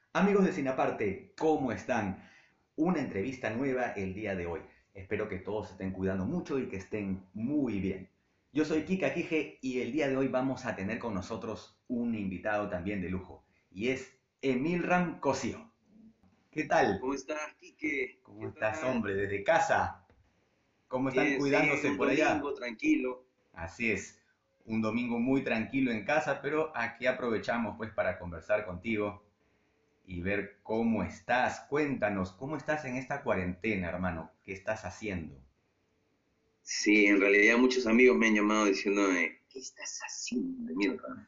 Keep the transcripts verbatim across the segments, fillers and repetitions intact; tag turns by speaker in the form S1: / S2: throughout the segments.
S1: Amigos de Cinaparte, ¿cómo están? Una entrevista nueva el día de hoy. Espero que todos se estén cuidando mucho y que estén muy bien. Yo soy Kika Kije y el día de hoy vamos a tener con nosotros un invitado también de lujo y es Emilram Cosío. ¿Qué tal?
S2: ¿Cómo estás, Quique?
S1: ¿Cómo
S2: ¿Qué
S1: estás,
S2: tal?
S1: hombre? Desde casa. ¿Cómo están
S2: Bien, sí,
S1: cuidándose
S2: un
S1: por allá?
S2: domingo tranquilo.
S1: Así es, un domingo muy tranquilo en casa, pero aquí aprovechamos pues para conversar contigo y ver cómo estás. Cuéntanos, ¿cómo estás en esta cuarentena, hermano? ¿Qué estás haciendo?
S2: Sí, en realidad muchos amigos me han llamado diciéndome, ¿qué estás haciendo, mierda?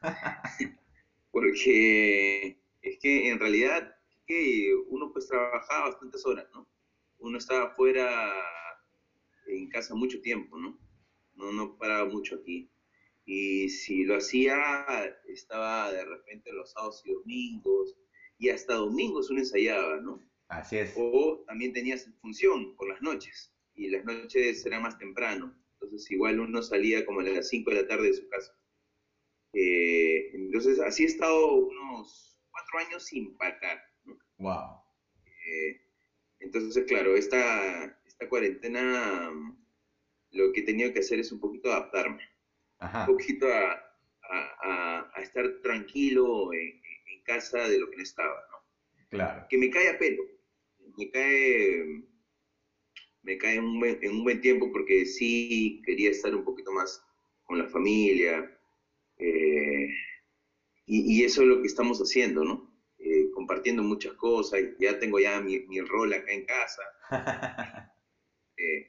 S2: Porque es que en realidad que uno pues trabajaba bastantes horas, ¿no? Uno estaba fuera en casa mucho tiempo, ¿no? No, no paraba mucho aquí. Y si lo hacía, estaba de repente los sábados y domingos, y hasta domingos uno ensayaba, ¿no?
S1: Así es.
S2: O también tenías función por las noches, y las noches eran más temprano, entonces igual uno salía como a las cinco de la tarde de su casa. Eh, entonces así he estado unos cuatro años sin parar, ¿no?
S1: Wow.
S2: Eh, entonces, claro, esta, esta cuarentena mm, lo que he tenido que hacer es un poquito adaptarme, un
S1: Ajá,
S2: poquito a, a, a, a estar tranquilo en, en, casa de lo que no estaba, ¿no?
S1: claro.
S2: Que me cae a pelo, me cae me cae en un buen, en un buen tiempo porque sí quería estar un poquito más con la familia, eh, y, y, eso es lo que estamos haciendo, ¿no? Eh, compartiendo muchas cosas, ya tengo ya mi, mi rol acá en casa, eh,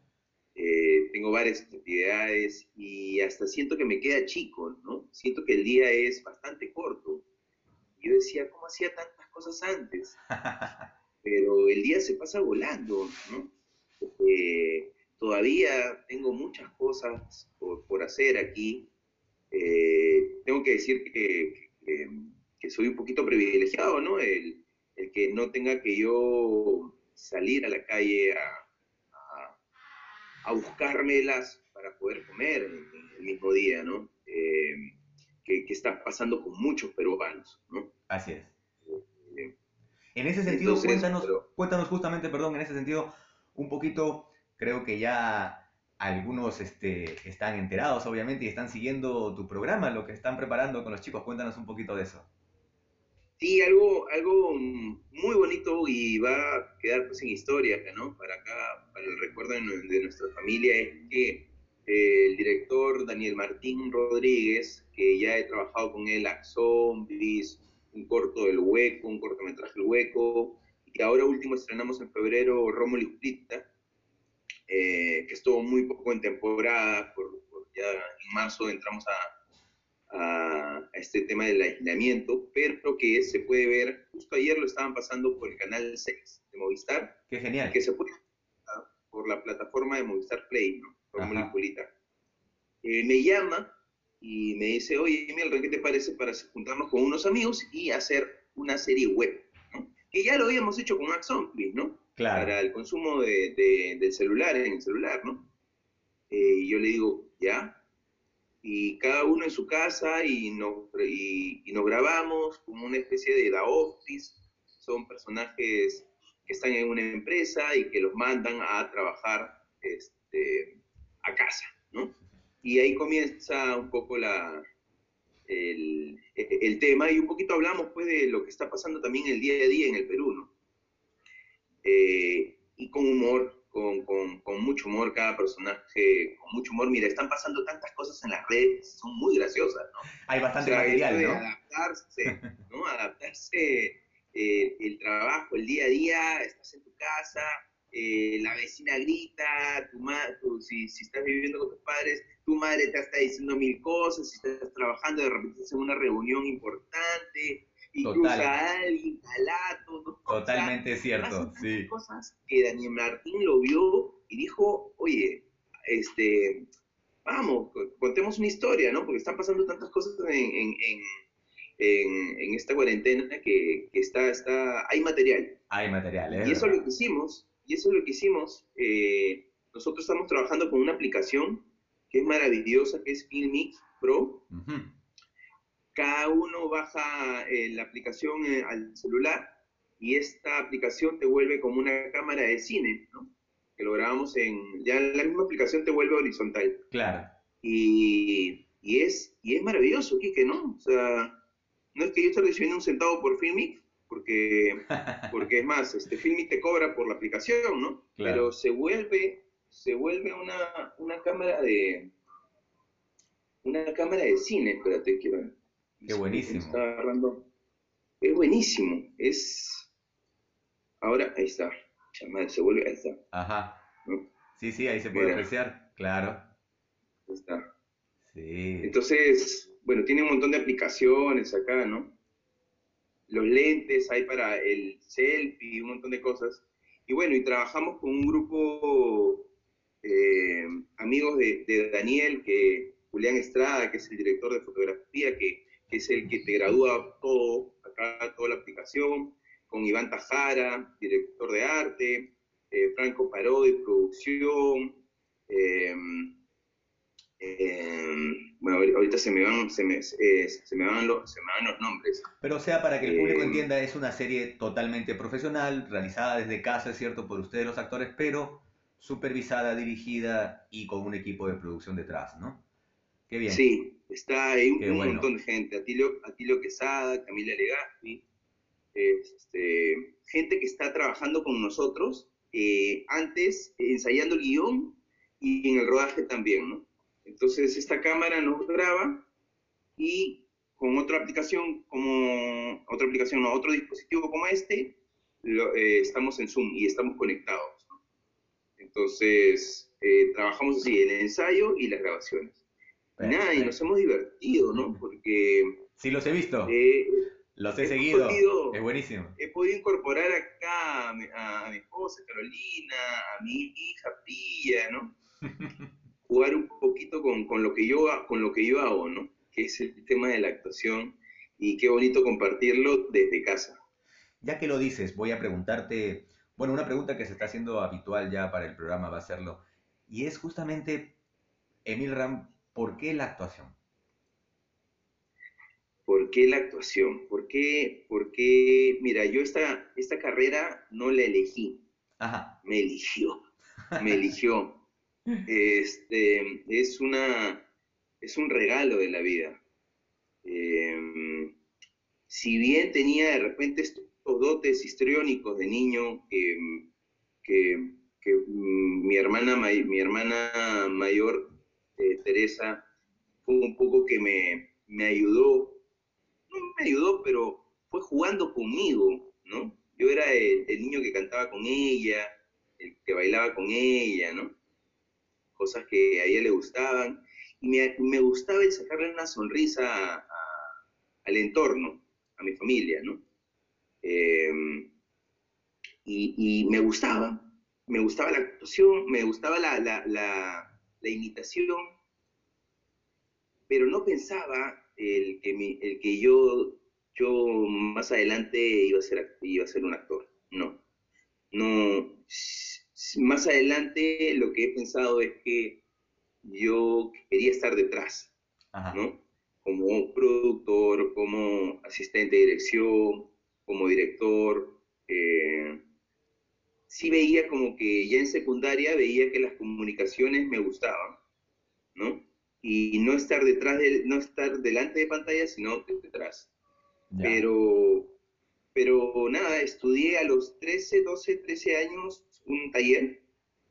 S2: eh, tengo varias actividades y hasta siento que me queda chico, ¿no? Siento que el día es bastante corto. Yo decía, ¿cómo hacía tantas cosas antes? Pero el día se pasa volando, ¿no? Eh, todavía tengo muchas cosas por, por hacer aquí. Eh, tengo que decir que, que, que, soy un poquito privilegiado, ¿no? El, el, que no tenga que yo salir a la calle a, a, a buscármelas para poder comer en, en el mismo día, ¿no? Eh, que, que, está pasando con muchos peruanos, ¿no?
S1: Así es.
S2: Eh,
S1: En ese sentido,
S2: entonces,
S1: cuéntanos,
S2: pero
S1: cuéntanos justamente, perdón, en ese sentido, un poquito, creo que ya algunos este, están enterados, obviamente, y están siguiendo tu programa, lo que están preparando con los chicos. Cuéntanos un poquito de eso.
S2: sí, algo, algo muy bonito y va a quedar pues en historia, ¿no? Para acá, para el recuerdo de, de nuestra familia, es que eh, el director Daniel Martín Rodríguez, que ya he trabajado con él a Zombies, un corto del Hueco, un cortometraje El Hueco, y ahora último estrenamos en febrero Rómulo y Julita, eh, que estuvo muy poco en temporada, por, por ya en marzo entramos a, a, a este tema del aislamiento, pero que se puede ver, justo ayer lo estaban pasando por el canal seis de Movistar,
S1: Qué
S2: y
S1: genial.
S2: que se puede ver por la plataforma de Movistar Play, ¿no? Rómulo y
S1: Ajá.
S2: Julita. Eh, me llama y me dice, oye, Emil, ¿qué te parece para juntarnos con unos amigos y hacer una serie web? ¿No? Que ya lo habíamos hecho con Axompli, ¿no?
S1: Claro.
S2: Para el consumo de, de, del celular, en el celular, ¿no? Eh, y yo le digo, ya, y cada uno en su casa y nos, y, y nos grabamos como una especie de The Office. Son personajes que están en una empresa y que los mandan a trabajar este, a casa, ¿no? Y ahí comienza un poco la, el, el, tema y un poquito hablamos pues de lo que está pasando también el día a día en el Perú, ¿no? Eh, y con humor, con, con, con, mucho humor, cada personaje con mucho humor. Mira, están pasando tantas cosas en las redes, son muy graciosas, ¿no?
S1: Hay
S2: O
S1: bastante
S2: sea, esto
S1: material,
S2: de
S1: ¿no?
S2: adaptarse, ¿no? Adaptarse, eh, el trabajo, el día a día, estás en tu casa, eh, la vecina grita, tu ma tu, si, si estás viviendo con tus padres, tu madre te está diciendo mil cosas, si estás trabajando, de repente estás en una reunión importante, y cruza
S1: Total.
S2: a alguien, calato, ¿no? O sea,
S1: Totalmente
S2: pasan
S1: cierto,
S2: tantas
S1: sí.
S2: cosas que Daniel Martín lo vio y dijo, oye, este, vamos, contemos una historia, ¿no? Porque están pasando tantas cosas en, en, en, en, en esta cuarentena que, que está, está, hay material.
S1: Hay material, es
S2: Y eso es lo
S1: verdad.
S2: que hicimos, y eso es lo que hicimos. Eh, nosotros estamos trabajando con una aplicación que es maravillosa, que es Filmix Pro,
S1: Ujú.
S2: cada uno baja eh, la aplicación eh, al celular y esta aplicación te vuelve como una cámara de cine, ¿no? Que lo grabamos en, ya la misma aplicación te vuelve horizontal.
S1: Claro.
S2: Y, y, es, y es maravilloso, Quique, ¿no? O sea, no es que yo esté recibiendo un centavo por Filmic, porque, porque es más, este, Filmic te cobra por la aplicación, ¿no?
S1: Claro.
S2: Pero se vuelve, se vuelve una, una cámara de, una cámara de cine, espérate, que me
S1: Qué
S2: me está
S1: buenísimo.
S2: agarrando. Es buenísimo, es, ahora, ahí está, chamada, se vuelve, ahí está,
S1: Ajá.
S2: ¿no?
S1: Sí, sí, ahí se puede
S2: Mira,
S1: apreciar. Claro.
S2: ahí está.
S1: Sí.
S2: Entonces, bueno, tiene un montón de aplicaciones acá, ¿no? Los lentes hay para el selfie, un montón de cosas. Y bueno, y trabajamos con un grupo eh, amigos de, de Daniel, que Julián Estrada, que es el director de fotografía, que, que es el que te gradúa todo, acá toda la aplicación, con Iván Tajara, director de arte, eh, Franco Parodi, producción, eh, eh, bueno, ahorita se me van, se me, eh, se me van, los, se me van los nombres.
S1: Pero o sea, para que el público
S2: Eh,
S1: entienda, es una serie totalmente profesional, realizada desde casa, es cierto, por ustedes los actores, pero supervisada, dirigida y con un equipo de producción detrás, ¿no? Qué bien,
S2: sí, está ahí un,
S1: qué
S2: un montón
S1: bueno.
S2: de gente, Atilio, Atilio Quesada, Camila Legaspi, este, gente que está trabajando con nosotros eh, antes, ensayando el guión y en el rodaje también, ¿no? Entonces esta cámara nos graba y con otra aplicación como, otra aplicación, no, otro dispositivo como este, lo, eh, estamos en Zoom y estamos conectados, ¿no? Entonces, eh, trabajamos así, el ensayo y las grabaciones. Y nada, y nos
S1: Perfecto.
S2: hemos divertido, ¿no? Porque
S1: Sí, los he visto,
S2: eh,
S1: los he
S2: he
S1: seguido, es
S2: podido,
S1: buenísimo.
S2: he podido incorporar acá a mi, a mi esposa Carolina, a mi hija Pía, ¿no? Jugar un poquito con, con, lo que yo, con lo que yo hago, ¿no? Que es el tema de la actuación y qué bonito compartirlo desde casa.
S1: Ya que lo dices, voy a preguntarte, bueno, una pregunta que se está haciendo habitual ya para el programa va a serlo, y es justamente, Emil Ram, ¿por qué la actuación?
S2: ¿Por qué la actuación? ¿Por qué? Porque, mira, yo esta, esta carrera no la elegí,
S1: Ajá.
S2: me eligió, me eligió. Este, es una, es un regalo de la vida. Eh, si bien tenía de repente estos dotes histriónicos de niño que, que, que mm, mi, hermana, mi hermana mayor, eh, Teresa, fue un poco que me, me ayudó, no me ayudó, pero fue jugando conmigo, ¿no? Yo era el, el niño que cantaba con ella, el que bailaba con ella, ¿no? Cosas que a ella le gustaban, y me, me gustaba el sacarle una sonrisa a, a, al entorno, a mi familia, ¿no? Eh, y, y, me gustaba, me gustaba la actuación, me gustaba la, la, la, la imitación, pero no pensaba el que, mi, el que yo, yo más adelante iba a, ser, iba a ser un actor, no, no, más adelante lo que he pensado es que yo quería estar detrás,
S1: Ajá.
S2: ¿no? Como productor, como asistente de dirección, como director. Eh, sí veía como que ya en secundaria veía que las comunicaciones me gustaban, ¿no? Y no estar detrás de, no estar delante de pantalla, sino detrás.
S1: Ya.
S2: Pero, pero nada, estudié a los trece, doce, trece años un taller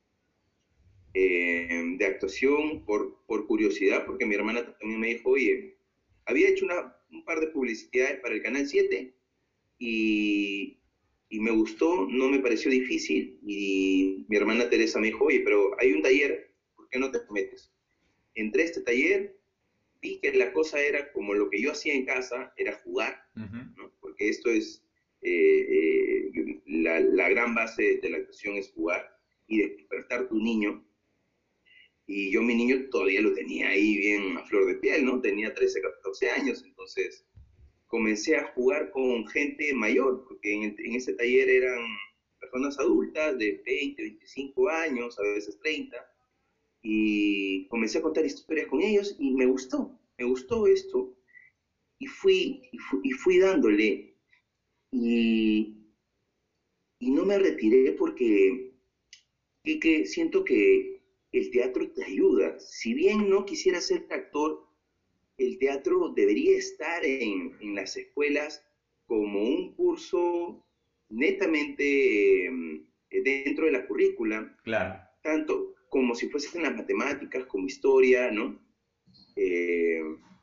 S2: eh, de actuación por, por curiosidad, porque mi hermana también me dijo, oye, había hecho una, un par de publicidades para el Canal siete y, y me gustó, no me pareció difícil y mi hermana Teresa me dijo, oye, pero hay un taller, ¿por qué no te metes? Entré a este taller, vi que la cosa era como lo que yo hacía en casa, era jugar,
S1: Ujú.
S2: ¿no? Porque esto es, eh, eh, la, la gran base de la actuación es jugar y despertar tu niño. Y yo mi niño todavía lo tenía ahí bien a flor de piel, ¿no? Tenía trece, catorce años, entonces comencé a jugar con gente mayor, porque en, en ese taller eran personas adultas de veinte, veinticinco años, a veces treinta, y comencé a contar historias con ellos y me gustó, me gustó esto. y fui, y fui, y fui dándole, y, y no me retiré porque que, que siento que el teatro te ayuda. Si bien no quisiera ser actor, el teatro debería estar en, en las escuelas como un curso netamente eh, dentro de la currícula,
S1: Claro.
S2: tanto como si fuesen las matemáticas, como historia, ¿no? Eh,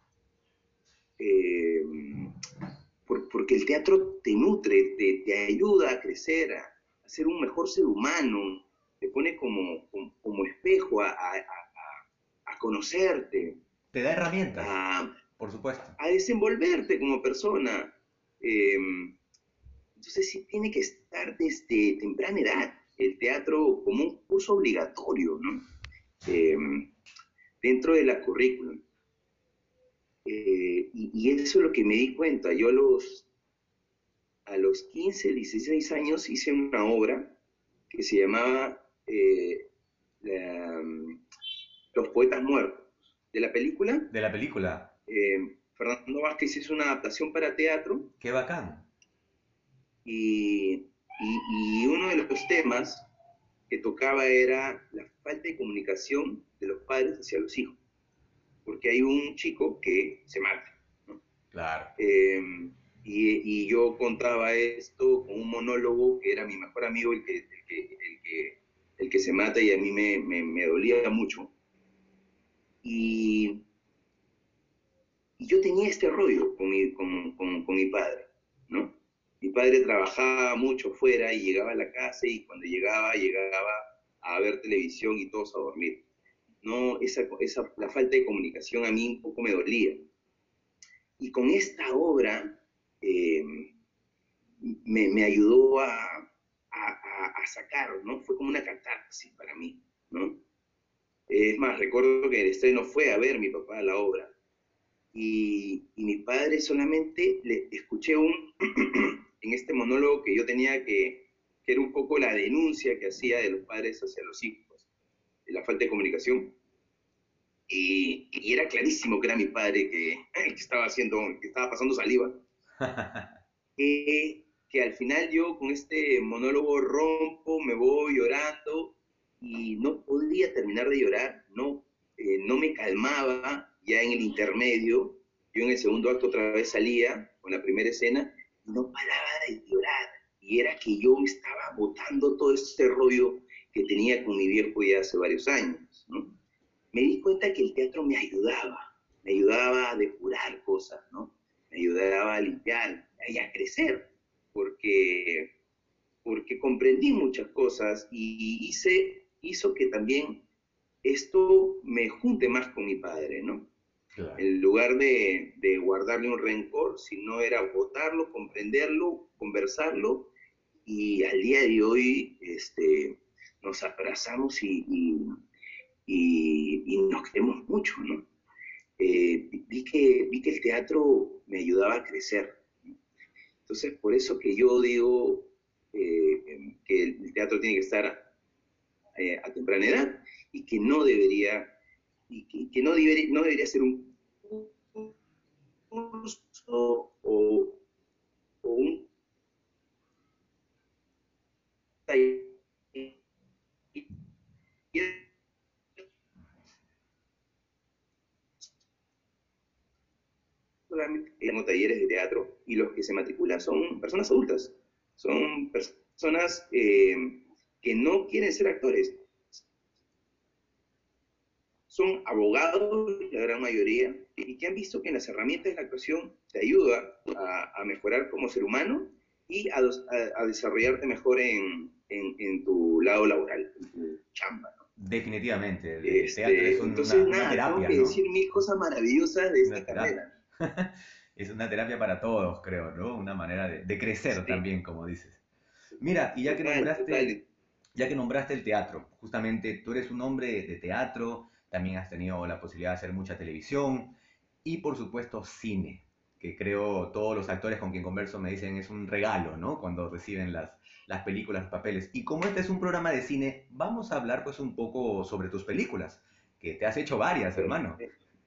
S2: eh, por, porque el teatro te nutre, te, te ayuda a crecer, a, a, ser un mejor ser humano, te pone como, como, como espejo a, a, a, a conocerte,
S1: Te da herramientas,
S2: a,
S1: por supuesto.
S2: a desenvolverte como persona. Eh, entonces sí tiene que estar desde temprana edad el teatro como un curso obligatorio, ¿no? Eh, dentro de la currícula. Eh, y, y, eso es lo que me di cuenta. Yo a los, a los quince, dieciséis años hice una obra que se llamaba eh, la, Los Poetas Muertos. De la película,
S1: De la película.
S2: eh, Fernando Vázquez hizo una adaptación para teatro.
S1: Qué bacán.
S2: Y, y, y uno de los temas que tocaba era la falta de comunicación de los padres hacia los hijos. Porque hay un chico que se mata, ¿no?
S1: Claro.
S2: Eh, y, y, yo contaba esto con un monólogo que era mi mejor amigo, el que, el que, el que, el que se mata, y a mí me, me, me dolía mucho. Y, y yo tenía este rollo con mi, con, con, con mi padre, ¿no? Mi padre trabajaba mucho fuera y llegaba a la casa, y cuando llegaba, llegaba a ver televisión y todos a dormir. No, esa, esa, la falta de comunicación a mí un poco me dolía. Y con esta obra eh, me, me, ayudó a, a, a, sacar, ¿no? Fue como una catarsis para mí, ¿no? Es más, recuerdo que el estreno fue a ver mi papá la obra. Y, y mi padre solamente le escuché un, en este monólogo que yo tenía que, que era un poco la denuncia que hacía de los padres hacia los hijos, de la falta de comunicación. Y, y era clarísimo que era mi padre que, que estaba haciendo, que estaba pasando saliva. eh, que al final yo con este monólogo rompo, me voy llorando y no podía terminar de llorar, no, eh, no me calmaba ya en el intermedio. Yo en el segundo acto otra vez salía con la primera escena y no paraba de llorar. Y era que yo me estaba botando todo este rollo que tenía con mi viejo ya hace varios años, ¿no? Me di cuenta que el teatro me ayudaba, me ayudaba a depurar cosas, ¿no? Me ayudaba a limpiar y a crecer, porque, porque comprendí muchas cosas y hice, hizo que también esto me junte más con mi padre, ¿no? Claro. En lugar de, de guardarle un rencor, sino era votarlo, comprenderlo, conversarlo, y al día de hoy este, nos abrazamos y, y, y, y nos queremos mucho, ¿no? Eh, vi, que, vi que el teatro me ayudaba a crecer. Entonces, por eso que yo digo eh, que el teatro tiene que estar eh, a temprana edad, y que no debería, y que, que no, debería, no debería ser un curso o, o un taller. Solamente tengo talleres de teatro, y los que se matriculan son personas adultas, son personas eh, que no quieren ser actores, son abogados, la gran mayoría, y que han visto que en las herramientas de la actuación te ayuda a, a mejorar como ser humano y a, a, a desarrollarte mejor en, en, en, tu lado laboral, en tu chamba, ¿no?
S1: Definitivamente, el
S2: este,
S1: teatro es un,
S2: entonces,
S1: una,
S2: nada,
S1: una terapia,
S2: tengo que
S1: ¿no?
S2: decir mil cosas maravillosas de
S1: una
S2: esta
S1: terapia.
S2: carrera.
S1: Es una terapia para todos, creo, ¿no? Una manera de, de crecer sí. también, como dices. Mira, y ya total, que nombraste, total. ya que nombraste el teatro, justamente tú eres un hombre de teatro, también has tenido la posibilidad de hacer mucha televisión y, por supuesto, cine, que creo todos los actores con quien converso me dicen es un regalo, ¿no? Cuando reciben las, las películas, los papeles. Y como este es un programa de cine, vamos a hablar pues un poco sobre tus películas, que te has hecho varias, hermano.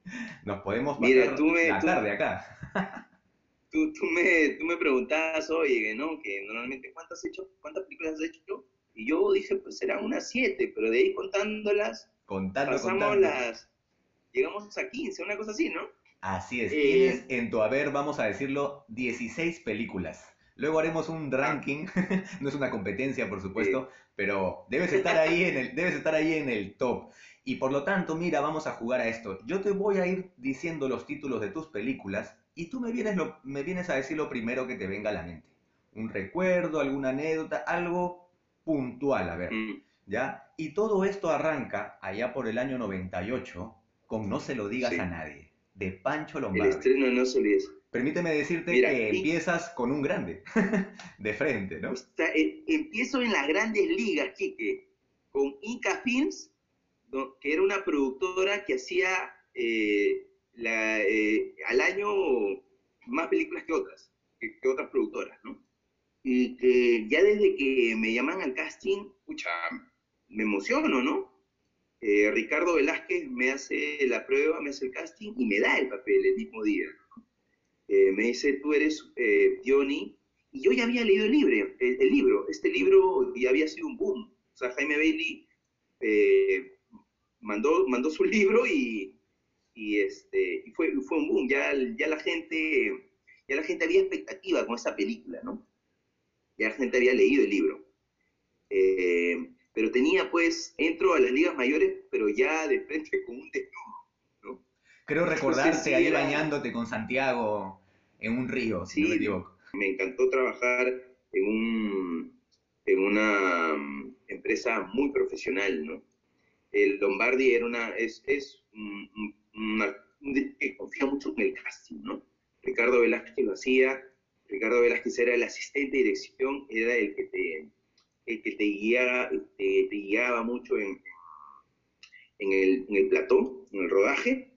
S1: Nos podemos
S2: Mira, tú
S1: pasar
S2: me,
S1: la
S2: tú,
S1: tarde acá.
S2: tú, tú me, tú me preguntabas, oye, ¿no? Que normalmente, ¿cuántas has hecho? ¿Cuántas películas has hecho? Y yo dije, pues serán unas siete, pero de ahí contándolas,
S1: Contando,
S2: pasamos
S1: contando.
S2: las, llegamos a quince, una cosa así, ¿no?
S1: Así es, tienes
S2: Eh,
S1: en tu haber, vamos a decirlo, dieciséis películas. Luego haremos un
S2: ah,
S1: ranking, no es una competencia, por
S2: eh,
S1: supuesto, pero debes estar ahí en el, debes estar ahí en el top. Y por lo tanto, mira, vamos a jugar a esto. Yo te voy a ir diciendo los títulos de tus películas y tú me vienes, lo, me vienes a decir lo primero que te venga a la mente. Un recuerdo, alguna anécdota, algo puntual, a ver.
S2: mm,
S1: ¿Ya? Y todo esto arranca allá por el año noventa y ocho con No se lo digas a
S2: sí,
S1: nadie, de Pancho
S2: el
S1: Lombardi.
S2: estreno no se olvida.
S1: Permíteme decirte
S2: Mira,
S1: que
S2: y,
S1: empiezas con un grande, de frente,
S2: o
S1: ¿no?
S2: sea, eh, empiezo en las grandes ligas, Quique, con Inca Films, do- que era una productora que hacía eh, la, eh, al año más películas que otras, que, que otras productoras, ¿no? Y que ya desde que me llaman al casting, pucha, me emociono, ¿no? Eh, Ricardo Velázquez me hace la prueba, me hace el casting y me da el papel el mismo día. Eh, me dice, tú eres eh, Johnny, y yo ya había leído el libro, el, el libro, este libro ya había sido un boom. O sea, Jaime Bailey eh, mandó, mandó su libro y, y, este, y fue, fue un boom. Ya, ya, la gente, ya la gente había expectativa con esa película, ¿no? Ya la gente había leído el libro. Eh, pero tenía, pues, entro a las ligas mayores, pero ya de frente con un desnudo, ¿no?
S1: Creo
S2: Entonces
S1: recordarte
S2: sí
S1: ahí
S2: era,
S1: bañándote con Santiago en un río, si no me
S2: sí,
S1: equivoco.
S2: me encantó trabajar en, un, en una um, empresa muy profesional, ¿no? El Lombardi era una, es, es un, una, que confía mucho en el casting, ¿no? Ricardo Velázquez lo hacía, Ricardo Velázquez era el asistente de dirección, era el que te, el que te, guiaba, te, te guiaba mucho en, en, el, en el plató, en el rodaje,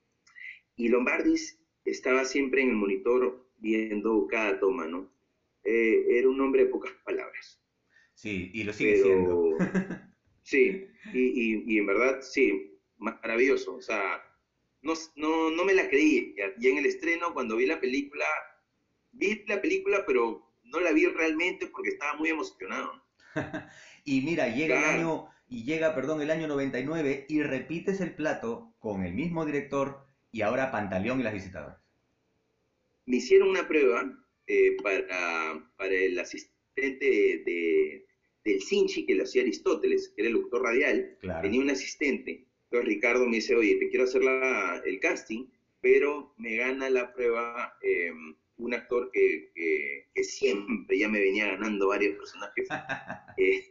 S2: y Lombardi estaba siempre en el monitor viendo cada toma, ¿no? Eh, era un hombre de pocas palabras,
S1: Sí, y lo sigue siendo.
S2: pero sí, y, y, y en verdad, sí, maravilloso, o sea, no, no, no me la creí, ya, ya en el estreno, cuando vi la película, vi la película, pero no la vi realmente porque estaba muy emocionado.
S1: Y mira, llega el
S2: Claro,
S1: año, y llega, perdón, el año noventa y nueve y repites el plato con el mismo director y ahora Pantaleón y las visitadoras.
S2: me hicieron una prueba eh, para, para el asistente de, de, del Sinchi que lo hacía Aristóteles, que era el doctor radial,
S1: Claro.
S2: tenía un asistente. Entonces Ricardo me dice, oye, te quiero hacer la, el casting, pero me gana la prueba eh, un actor que, que, que, siempre ya me venía ganando varios personajes. Eh,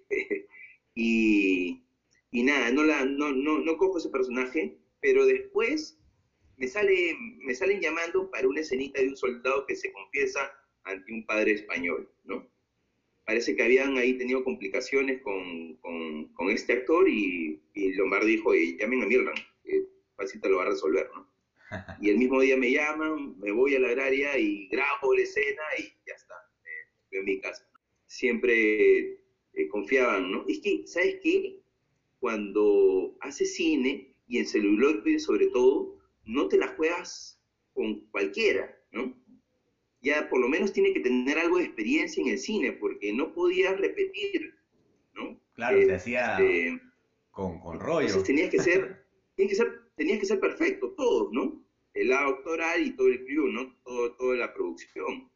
S2: y, y nada, no, la, no, no, no cojo ese personaje, pero después me, sale, me salen llamando para una escenita de un soldado que se confiesa ante un padre español, ¿no? Parece que habían ahí tenido complicaciones con, con, con este actor y, y Lombardi dijo, oye, llamen a Mirland, que fácil te lo va a resolver, ¿no? Y el mismo día me llaman, me voy a la agraria y grabo la escena y ya está, eh, estoy en mi casa. Siempre eh, confiaban, ¿no? Es que, ¿sabes qué? Cuando haces cine y en celuloide sobre todo, no te la juegas con cualquiera, ¿no? Ya por lo menos tiene que tener algo de experiencia en el cine, porque no podía repetir, ¿no?
S1: Claro, se hacía
S2: Este,
S1: con, con
S2: entonces
S1: rollo.
S2: tenías que ser, tenías que ser, tenías que ser perfecto, todos, ¿no? El actoral y todo el crew, ¿no? Todo, toda la producción.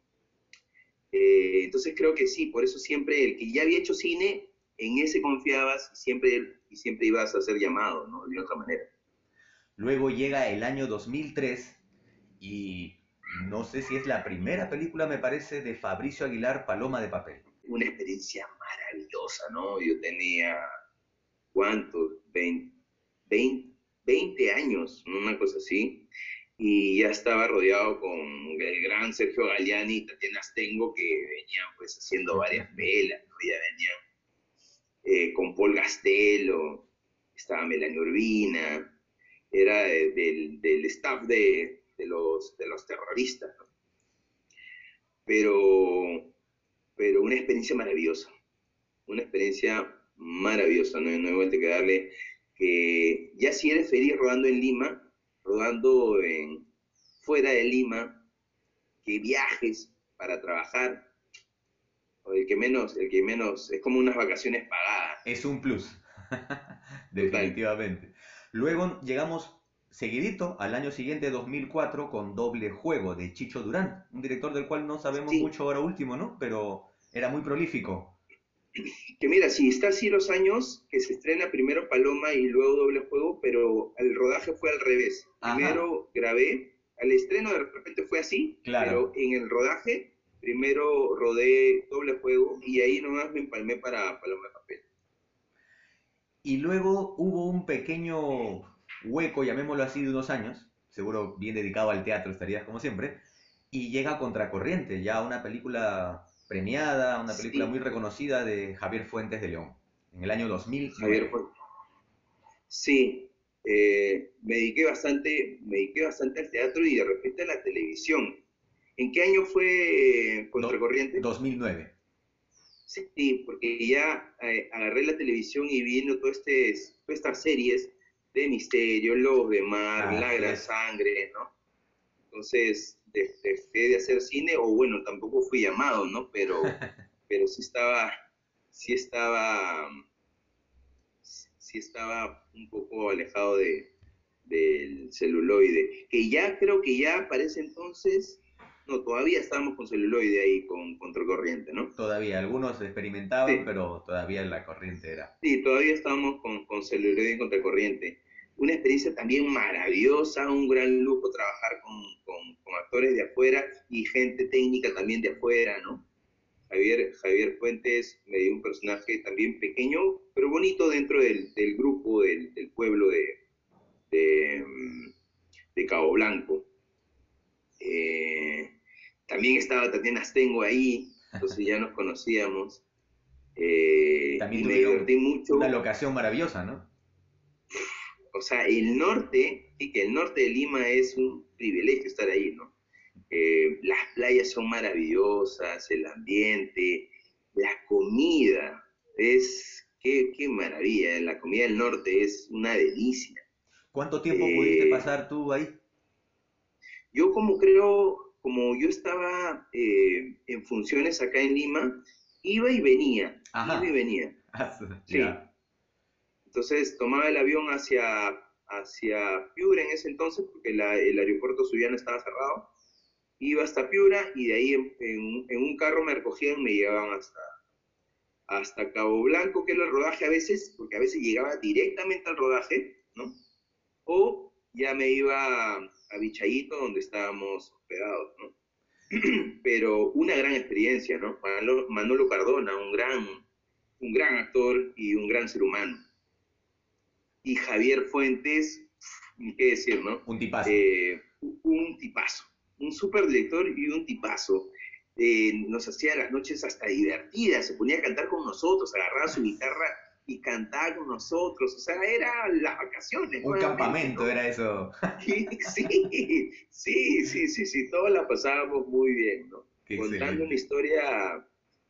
S2: Eh, entonces creo que sí, por eso siempre el que ya había hecho cine, en ese confiabas y siempre, y siempre ibas a ser llamado, ¿no? De otra manera.
S1: Luego llega el año dos mil tres y no sé si es la primera película, me parece, de Fabricio Aguilar, Paloma de Papel.
S2: Una experiencia maravillosa, ¿no? Yo tenía, ¿cuántos? veinte, veinte, veinte años, una cosa así, y ya estaba rodeado con el gran Sergio Galiani y Tatiana Stengo, que venían pues haciendo varias pelas, ¿no? Ya venían eh, con Paul Gastelo, estaba Melanie Urbina, era de, de, del staff de, de, los, de los terroristas, ¿no? Pero, pero una experiencia maravillosa, una experiencia maravillosa, no, no hay vuelta que darle, que ya si eres feliz rodando en Lima, rodando en, fuera de Lima, que viajes para trabajar, o el que menos, el que menos, es como unas vacaciones pagadas.
S1: Es un plus,
S2: Total.
S1: definitivamente. Luego llegamos seguidito al año siguiente, dos mil cuatro, con Doble Juego de Chicho Durán, un director del cual no sabemos
S2: Sí,
S1: mucho ahora último, ¿no? Pero era muy prolífico.
S2: que mira, sí, está así los años que se estrena primero Paloma y luego Doble Juego, pero el rodaje fue al revés.
S1: Ajá,
S2: Primero grabé, al estreno de repente fue así, pero
S1: claro.
S2: en el rodaje primero rodé Doble Juego y ahí nomás me empalmé para Paloma de Papel.
S1: Y luego hubo un pequeño hueco, llamémoslo así, de unos años, seguro bien dedicado al teatro estarías como siempre, y llega Contracorriente, ya una película premiada, una película muy
S2: Sí,
S1: reconocida de Javier Fuentes de León, en el año
S2: Javier
S1: dos mil nueve.
S2: fue. Sí, eh, me dediqué bastante, me dediqué bastante al teatro y de repente a la televisión. ¿En qué año fue eh,
S1: Do-
S2: Contracorriente?
S1: dos mil nueve.
S2: Sí, porque ya eh, agarré la televisión y viendo todo este, todas estas series de misterio, Lobos de Mar,
S1: Así
S2: Lágrima
S1: es.
S2: Sangre, ¿no? Entonces de- dejé de hacer cine, o bueno, tampoco fui llamado, ¿no? Pero, pero sí estaba, sí estaba, sí estaba un poco alejado de, del celuloide, que ya creo que ya para ese entonces, no, todavía estábamos con celuloide ahí, con Contracorriente, ¿no?
S1: Todavía, algunos experimentaban,
S2: Sí,
S1: pero todavía la corriente era.
S2: sí, todavía estábamos con, con celuloide en Contracorriente. Una experiencia también maravillosa, un gran lujo trabajar con, con, con actores de afuera y gente técnica también de afuera, ¿no? Javier, Javier Fuentes me dio un personaje también pequeño, pero bonito dentro del, del grupo, del, del pueblo de, de, mm, de Cabo Blanco. Eh, También estaba Tatiana Astengo ahí, entonces ya nos conocíamos eh,
S1: También
S2: y me
S1: tuvieron
S2: divertí
S1: una
S2: mucho.
S1: locación maravillosa, ¿no?
S2: O sea, el norte, y que el norte de Lima es un privilegio estar ahí, ¿no? Eh, las playas son maravillosas, el ambiente, la comida, es, qué, qué maravilla, la comida del norte es una delicia.
S1: ¿Cuánto tiempo pudiste
S2: Eh,
S1: pasar tú ahí?
S2: yo como creo, como yo estaba eh, en funciones acá en Lima, iba y venía, iba y
S1: Ajá,
S2: venía, sí.
S1: ya.
S2: Entonces tomaba el avión hacia, hacia Piura en ese entonces, porque la, el aeropuerto Subiano estaba cerrado. Iba hasta Piura y de ahí en, en, en un carro me recogían y me llevaban hasta, hasta Cabo Blanco, que era el rodaje a veces, porque a veces llegaba directamente al rodaje, ¿no? O ya me iba a Vichayito, donde estábamos hospedados, ¿no? Pero una gran experiencia, ¿no? Manolo, Manolo Cardona, un gran, un gran actor y un gran ser humano. Y Javier Fuentes, ni qué decir, ¿no?
S1: Un tipazo.
S2: Eh, un tipazo, un super director y un tipazo. Eh, nos hacía las noches hasta divertidas, se ponía a cantar con nosotros, agarraba su guitarra y cantaba con nosotros, o sea, era las vacaciones
S1: Un
S2: nuevamente,
S1: campamento
S2: ¿no?
S1: era eso.
S2: Sí, sí, sí, sí, sí, sí, todos la pasábamos muy bien, ¿no?
S1: Qué
S2: Contando una
S1: excelente.
S2: historia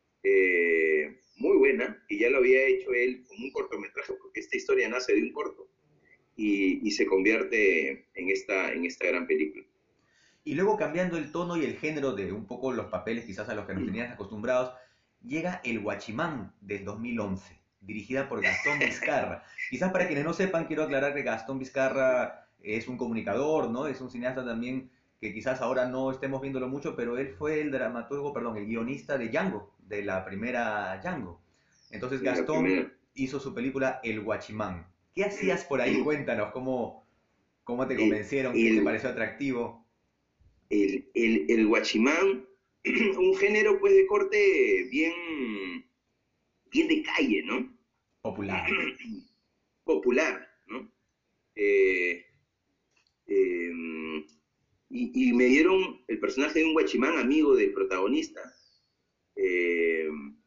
S2: eh, muy buena, y ya lo había hecho él como un cortometraje, porque esta historia nace de un corto, y, y se convierte en esta, en esta gran película.
S1: Y luego cambiando el tono y el género de un poco los papeles quizás a los que nos tenías acostumbrados, llega El Guachimán del dos mil once, dirigida por Gastón Vizcarra. Quizás para quienes no sepan, quiero aclarar que Gastón Vizcarra es un comunicador, ¿no? Es un cineasta también que quizás ahora no estemos viéndolo mucho, pero él fue el dramaturgo, perdón, el guionista de Django, de la primera Django. Entonces
S2: La
S1: Gastón
S2: primera.
S1: hizo su película El Guachimán. ¿Qué hacías por ahí? Cuéntanos, ¿cómo, cómo te
S2: El,
S1: convencieron? ¿Qué te
S2: el,
S1: pareció atractivo?
S2: el, el, el guachimán, un género pues de corte bien, bien de calle, ¿no?
S1: Popular.
S2: Popular, ¿no? Eh, eh, y, y, me dieron el personaje de un guachimán amigo del protagonista, eh,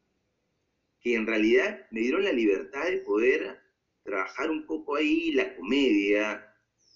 S2: que en realidad me dieron la libertad de poder trabajar un poco ahí la comedia,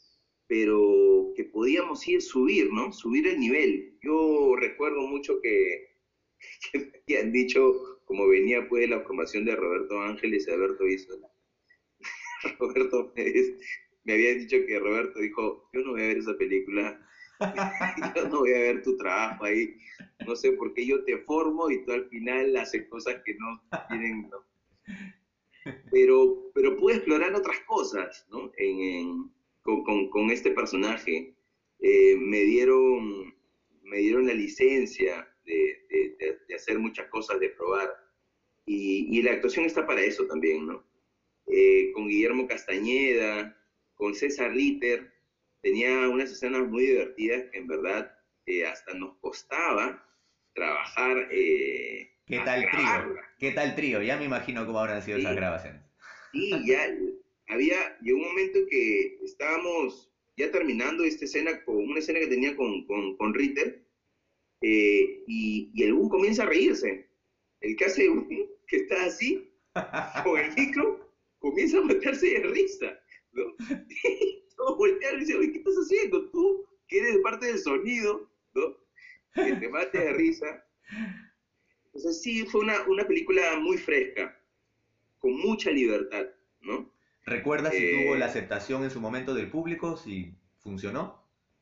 S2: pero que podíamos ir subir, ¿no? Subir el nivel. Yo recuerdo mucho que, que me han dicho, como venía pues de la formación de Roberto Ángeles y Alberto Isola, Roberto Pérez me había dicho que Roberto dijo, yo no voy a ver esa película, yo no voy a ver tu trabajo ahí, no sé por qué yo te formo y tú al final haces cosas que no tienen, ¿no? Pero, pero pude explorar otras cosas, ¿no? En, en- con, con, con este personaje. Eh, me dieron, me dieron la licencia de, de, de- de hacer muchas cosas, de probar. Y, y la actuación está para eso también, ¿no? Eh, con Guillermo Castañeda, con César Ritter, tenía unas escenas muy divertidas que en verdad eh, hasta nos costaba trabajar, eh,
S1: ¿Qué
S2: a
S1: tal trío?
S2: grabarla,
S1: ¿Qué tal trío? Ya me imagino cómo habrán sido esas
S2: ¿sí?
S1: grabaciones.
S2: Sí, ya había, llegó un momento que estábamos ya terminando esta escena, con una escena que tenía con, con, con Ritter, eh, y, y el boom comienza a reírse. El que hace boom, que está así, con el micro, comienza a matarse de risa, ¿no? Y todos voltearon y dicen, oye, ¿qué estás haciendo? Tú, que eres parte del sonido, ¿no? Que te mates de risa. Entonces sí, fue una, una película muy fresca, con mucha libertad, ¿no?
S1: ¿Recuerdas si tuvo la
S2: Eh,
S1: aceptación en su momento del público? ¿Si funcionó?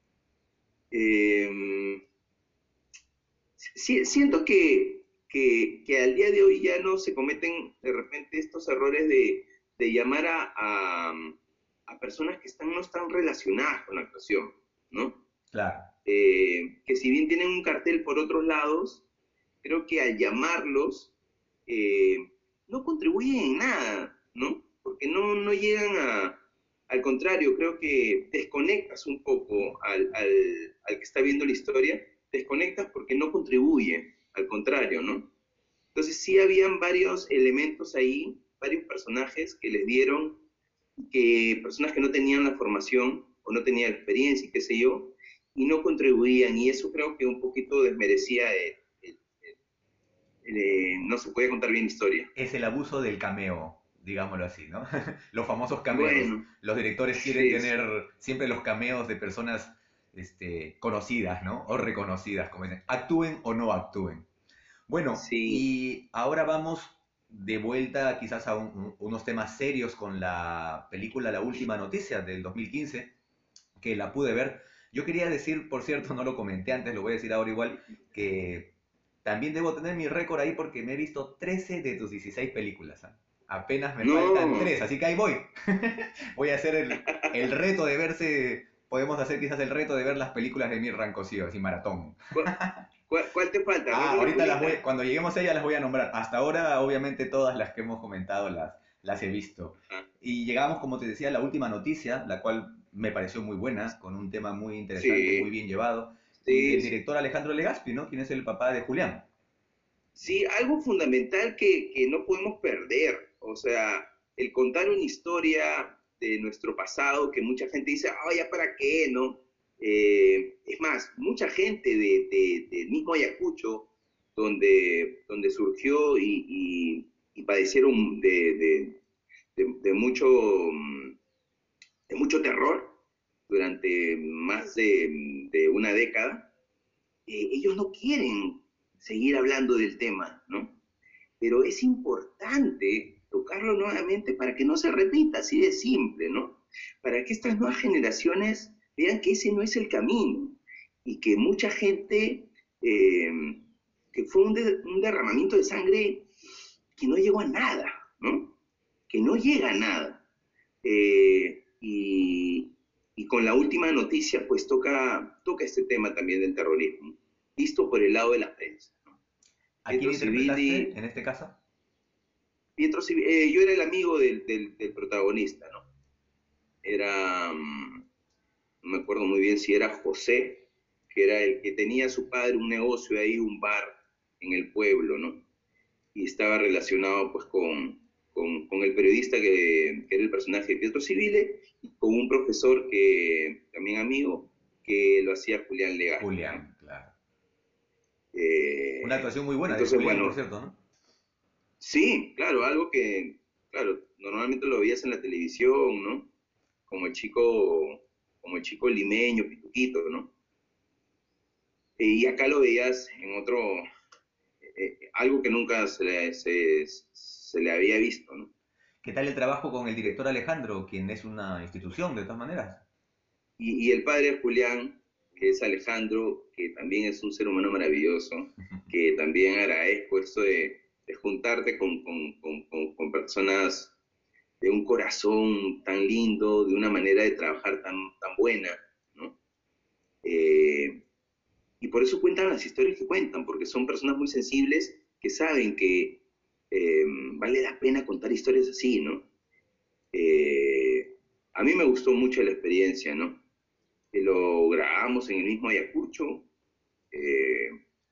S2: eh, si- siento que, que, que al día de hoy ya no se cometen de repente estos errores de, de llamar a, a, a personas que están, no están relacionadas con la actuación, ¿no?
S1: Claro.
S2: Eh, que si bien tienen un cartel por otros lados, creo que al llamarlos eh, no contribuyen en nada, ¿no? Porque no, no llegan a, al contrario, creo que desconectas un poco al, al, al que está viendo la historia, desconectas porque no contribuye, al contrario, ¿no? Entonces sí habían varios elementos ahí, varios personajes que les dieron, que personas que no tenían la formación o no tenían experiencia y qué sé yo, y no contribuían, y eso creo que un poquito desmerecía el, el, el, el, no se puede contar bien la historia.
S1: Es el abuso del cameo, digámoslo así, ¿no? Los famosos cameos.
S2: Bueno,
S1: Los directores quieren
S2: sí,
S1: tener
S2: sí,
S1: siempre los cameos de personas este, conocidas, ¿no? O reconocidas, como dicen. Actúen o no actúen. Bueno,
S2: sí.
S1: y ahora vamos de vuelta quizás a un- un- unos temas serios con la película La Última Noticia del dos mil quince, que la pude ver. Yo quería decir, por cierto, no lo comenté antes, lo voy a decir ahora igual, que también debo tener mi récord ahí porque me he visto trece de tus dieciséis películas. ¿Ah? Apenas me faltan
S2: No,
S1: tres, así que ahí voy. Voy a hacer el, el reto de verse, podemos hacer quizás el reto de ver las películas de Mir Rancosío, así maratón.
S2: ¿cuál, cuál, cuál te falta?
S1: Ah,
S2: Rómulo
S1: ahorita las voy,
S2: Zurita.
S1: cuando lleguemos a ellas las voy a nombrar. Hasta ahora, obviamente, todas las que hemos comentado las, las he visto.
S2: Ah,
S1: Y llegamos, como te decía, a la última noticia, la cual me pareció muy buena, con un tema muy interesante, muy
S2: sí,
S1: bien llevado, y
S2: sí,
S1: del
S2: sí.
S1: director Alejandro Legaspi, ¿no? Quien es el papá de Julián.
S2: Sí, algo fundamental que, que no podemos perder, o sea, el contar una historia de nuestro pasado que mucha gente dice, ah, ya para qué, ¿no? Eh, es más, mucha gente de, de, del mismo Ayacucho, donde, donde surgió y, y, y padecieron de, de, de, de mucho, mm, de mucho terror durante más de, de una década, eh, ellos no quieren seguir hablando del tema, ¿no? Pero es importante tocarlo nuevamente para que no se repita, así de simple, ¿no? Para que estas nuevas generaciones vean que ese no es el camino y que mucha gente, eh, que fue un, de, un derramamiento de sangre que no llegó a nada, ¿no? Que no llega a nada. Eh, y, y, con la última noticia, pues toca, toca este tema también del terrorismo, visto por el lado de la prensa, ¿no?
S1: ¿A quién
S2: Pietro
S1: interpretaste
S2: Civili,
S1: en este caso?
S2: Pietro Civili eh, yo era el amigo del, del, del protagonista, ¿no? Era, um, no me acuerdo muy bien si era José, que era el que tenía a su padre un negocio ahí, un bar en el pueblo, ¿no? Y estaba relacionado pues con, con, con el periodista que, que, era el personaje de Pietro Civile, y con un profesor que, también amigo, que lo hacía Julián Legaspi, ¿no?
S1: Julián, claro. Una
S2: Eh,
S1: actuación muy buena de
S2: entonces,
S1: Julián, por
S2: bueno,
S1: cierto, ¿no?
S2: sí, claro, algo que, claro, normalmente lo veías en la televisión, ¿no? Como el chico, como el chico limeño, pituquito, ¿no? Y acá lo veías en otro, eh, algo que nunca se le, se, se le había visto, ¿no?
S1: ¿Qué tal el trabajo con el director Alejandro, quien es una institución de todas maneras?
S2: Y, y el padre de Julián, que es Alejandro, que también es un ser humano maravilloso, que también agradezco esto de, de juntarte con, con, con, con, con personas de un corazón tan lindo, de una manera de trabajar tan, tan buena, ¿no? Eh, y por eso cuentan las historias que cuentan, porque son personas muy sensibles que saben que eh, vale la pena contar historias así, ¿no? Eh, a mí me gustó mucho la experiencia, ¿no? Que lo grabamos en el mismo Ayacucho, eh,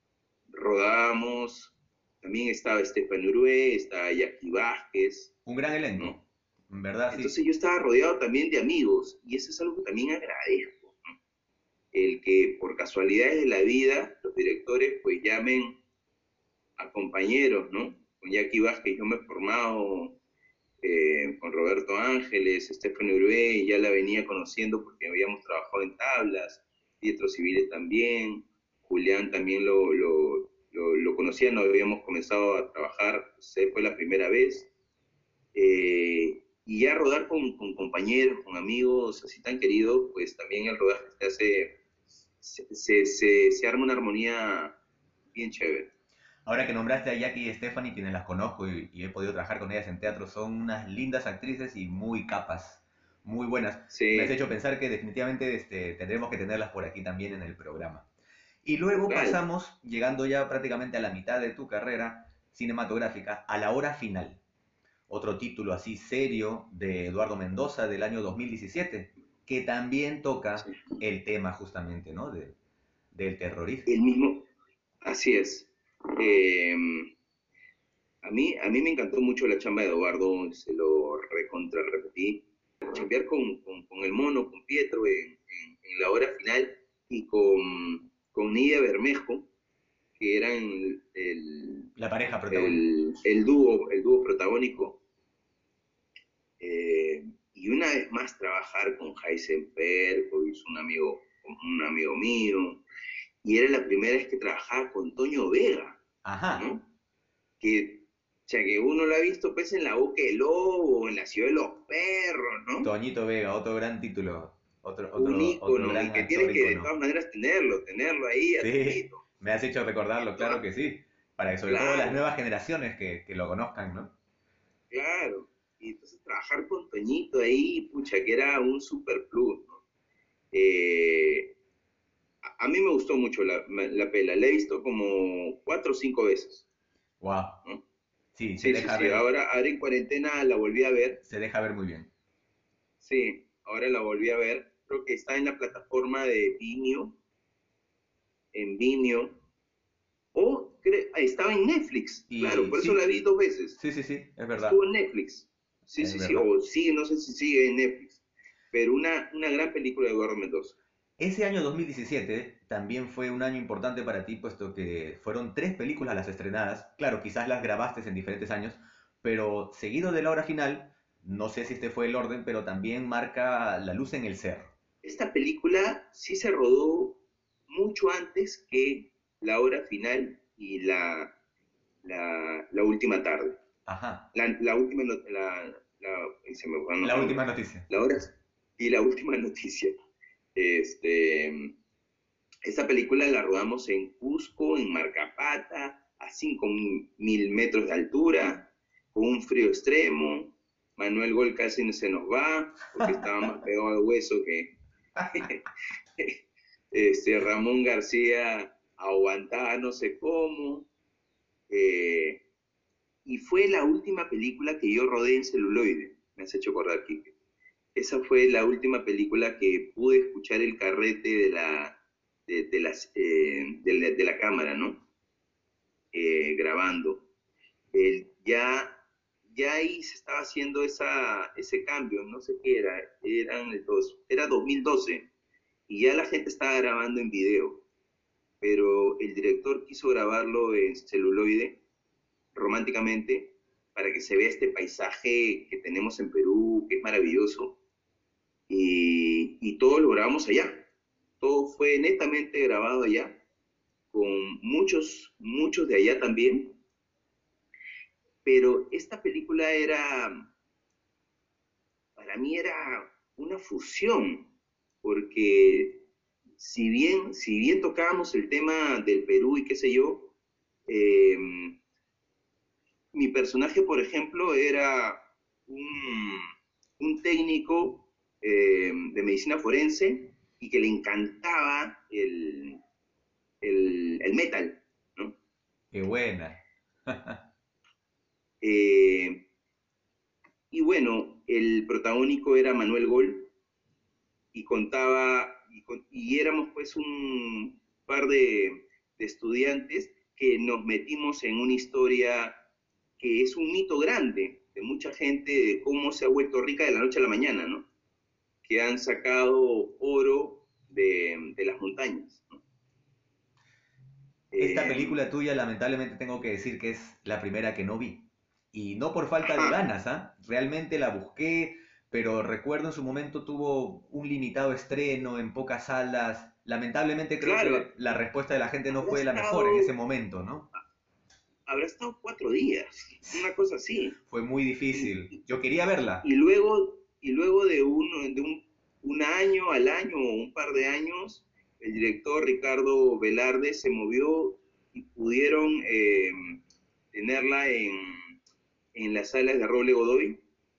S2: rodábamos, también estaba Estefan Urué, estaba Jackie Vázquez,
S1: Un gran
S2: ¿no?
S1: elenco, en verdad sí.
S2: Entonces yo estaba rodeado también de amigos, y eso es algo que también agradezco, ¿no? El que por casualidades de la vida los directores pues llamen a compañeros, ¿no? Con Jackie Vázquez yo me he formado, eh, con Roberto Ángeles, Estefan Urué, ya la venía conociendo porque habíamos trabajado en tablas, Pietro Civile también, Julián también lo, lo, lo, lo conocía, no habíamos comenzado a trabajar, se fue la primera vez, eh, y ya rodar con, con, compañeros, con amigos así tan queridos, pues también el rodaje se hace, se, se, se, se arma una armonía bien chévere.
S1: Ahora que nombraste a Jackie y Stephanie, quienes las conozco y, y he podido trabajar con ellas en teatro, son unas lindas actrices y muy capas, muy buenas. Me has
S2: Sí,
S1: hecho pensar que definitivamente este, tendremos que tenerlas por aquí también en el programa. Y luego
S2: total.
S1: pasamos, llegando ya prácticamente a la mitad de tu carrera cinematográfica, a La Hora Final, otro título así serio de Eduardo Mendoza del año dos mil diecisiete, que también toca
S2: Sí.
S1: el tema justamente, ¿no? De, del terrorismo.
S2: El mismo, así es. Eh, a, mí, a mí me encantó mucho la chamba de Eduardo, se lo recontra repetí. Chambear con, con, con el mono, con Pietro en, en, en la hora final y con, con Nidia Bermejo, que eran el, el,
S1: La pareja protagónica.
S2: el, el dúo, el dúo protagónico. Eh, y una vez más trabajar con Heisenberg, que es un amigo, un amigo mío, y era la primera vez que trabajaba con Toño Vega,
S1: Ajá.
S2: ¿no? Que, o sea, que uno lo ha visto pues en La Boca del Lobo, en La Ciudad de los Perros, ¿no?
S1: Toñito Vega, otro gran título, otro,
S2: Un
S1: otro, otro
S2: ícono, y
S1: gran
S2: que
S1: actor
S2: tienes que de
S1: ícono.
S2: todas maneras tenerlo, tenerlo ahí a
S1: Sí,
S2: Toñito.
S1: me has hecho recordarlo,
S2: Y
S1: claro
S2: toda-
S1: que sí, para que sobre todo las
S2: claro,
S1: nuevas generaciones que, que lo conozcan, ¿no?
S2: claro. Y entonces trabajar con Toñito ahí, pucha, que era un super plus, ¿no? Eh, a, a mí me gustó mucho la, la pela, la he visto como cuatro o cinco veces,
S1: Wow,
S2: ¿no?
S1: sí, se
S2: Sí, sí,
S1: deja
S2: sí.
S1: ver,
S2: Ahora, ahora en cuarentena la volví a ver.
S1: se deja ver muy bien.
S2: Sí, ahora la volví a ver. Creo que está en la plataforma de Vimeo, en Vimeo. O cre- ah, estaba en Netflix. Claro,
S1: Y
S2: por eso la
S1: sí,
S2: vi dos veces.
S1: sí, sí, sí, es verdad,
S2: Estuvo en Netflix. Sí,
S1: es
S2: sí, sí.
S1: verdad.
S2: O sí, no sé si sigue en Netflix. Pero una, una gran película de Eduardo Mendoza.
S1: Ese año dos mil diecisiete también fue un año importante para ti, puesto que fueron tres películas las estrenadas. Claro, quizás las grabaste en diferentes años, pero seguido de la hora final, no sé si este fue el orden, pero también marca La luz en el cerro.
S2: Esta película sí se rodó mucho antes que La Hora Final y La, la, la Última Tarde.
S1: Ajá,
S2: La, la última, no- la, la, se me van los
S1: la
S2: nombres.
S1: última noticia.
S2: La hora y la última noticia. Este, esta película la rodamos en Cusco, en Marcapata, a cinco mil metros de altura, con un frío extremo. Manuel Gol casi no se nos va, porque estaba más pegado al hueso que este, Ramón García aguantaba no sé cómo. Eh, y fue la última película que yo rodé en celuloide, me has hecho acordar, Kike. Esa fue la última película que pude escuchar el carrete de la, de, de las, eh, de, la, de la cámara, ¿no? Eh, grabando. El, ya, ya ahí se estaba haciendo esa, ese cambio, no sé qué era, eran el dos, era dos mil doce, y ya la gente estaba grabando en video, pero el director quiso grabarlo en celuloide románticamente para que se vea este paisaje que tenemos en Perú, que es maravilloso, y, y todo lo grabamos allá. Todo fue netamente grabado allá, con muchos, muchos de allá también, pero esta película era, para mí era una fusión, porque si bien, si bien tocábamos el tema del Perú y qué sé yo, eh, mi personaje, por ejemplo, era un, un técnico eh, de medicina forense y que le encantaba el, el, el metal, ¿no?
S1: Qué buena.
S2: Eh, y bueno, el protagónico era Manuel Gol y contaba, y, con- y éramos pues un par de, de estudiantes que nos metimos en una historia que es un mito grande de mucha gente de cómo se ha vuelto rica de la noche a la mañana, ¿no? Que han sacado oro de, de las montañas, ¿no?
S1: Esta
S2: Eh,
S1: película tuya, lamentablemente tengo que decir que es la primera que no vi. Y no por falta de
S2: ajá,
S1: ganas, ¿ah? Realmente la busqué, pero recuerdo en su momento tuvo un limitado estreno en pocas salas. Lamentablemente creo
S2: claro,
S1: que la respuesta de la gente no
S2: habrá
S1: fue la mejor en ese
S2: estado,
S1: momento, ¿no?
S2: habrá estado cuatro días, una cosa así.
S1: Fue muy
S2: Y,
S1: difícil.
S2: y,
S1: Yo quería verla.
S2: y luego, y luego de, un, de un, un año al año o un par de años, el director Ricardo Velarde se movió y pudieron eh, tenerla en, en las salas de Roble Godoy,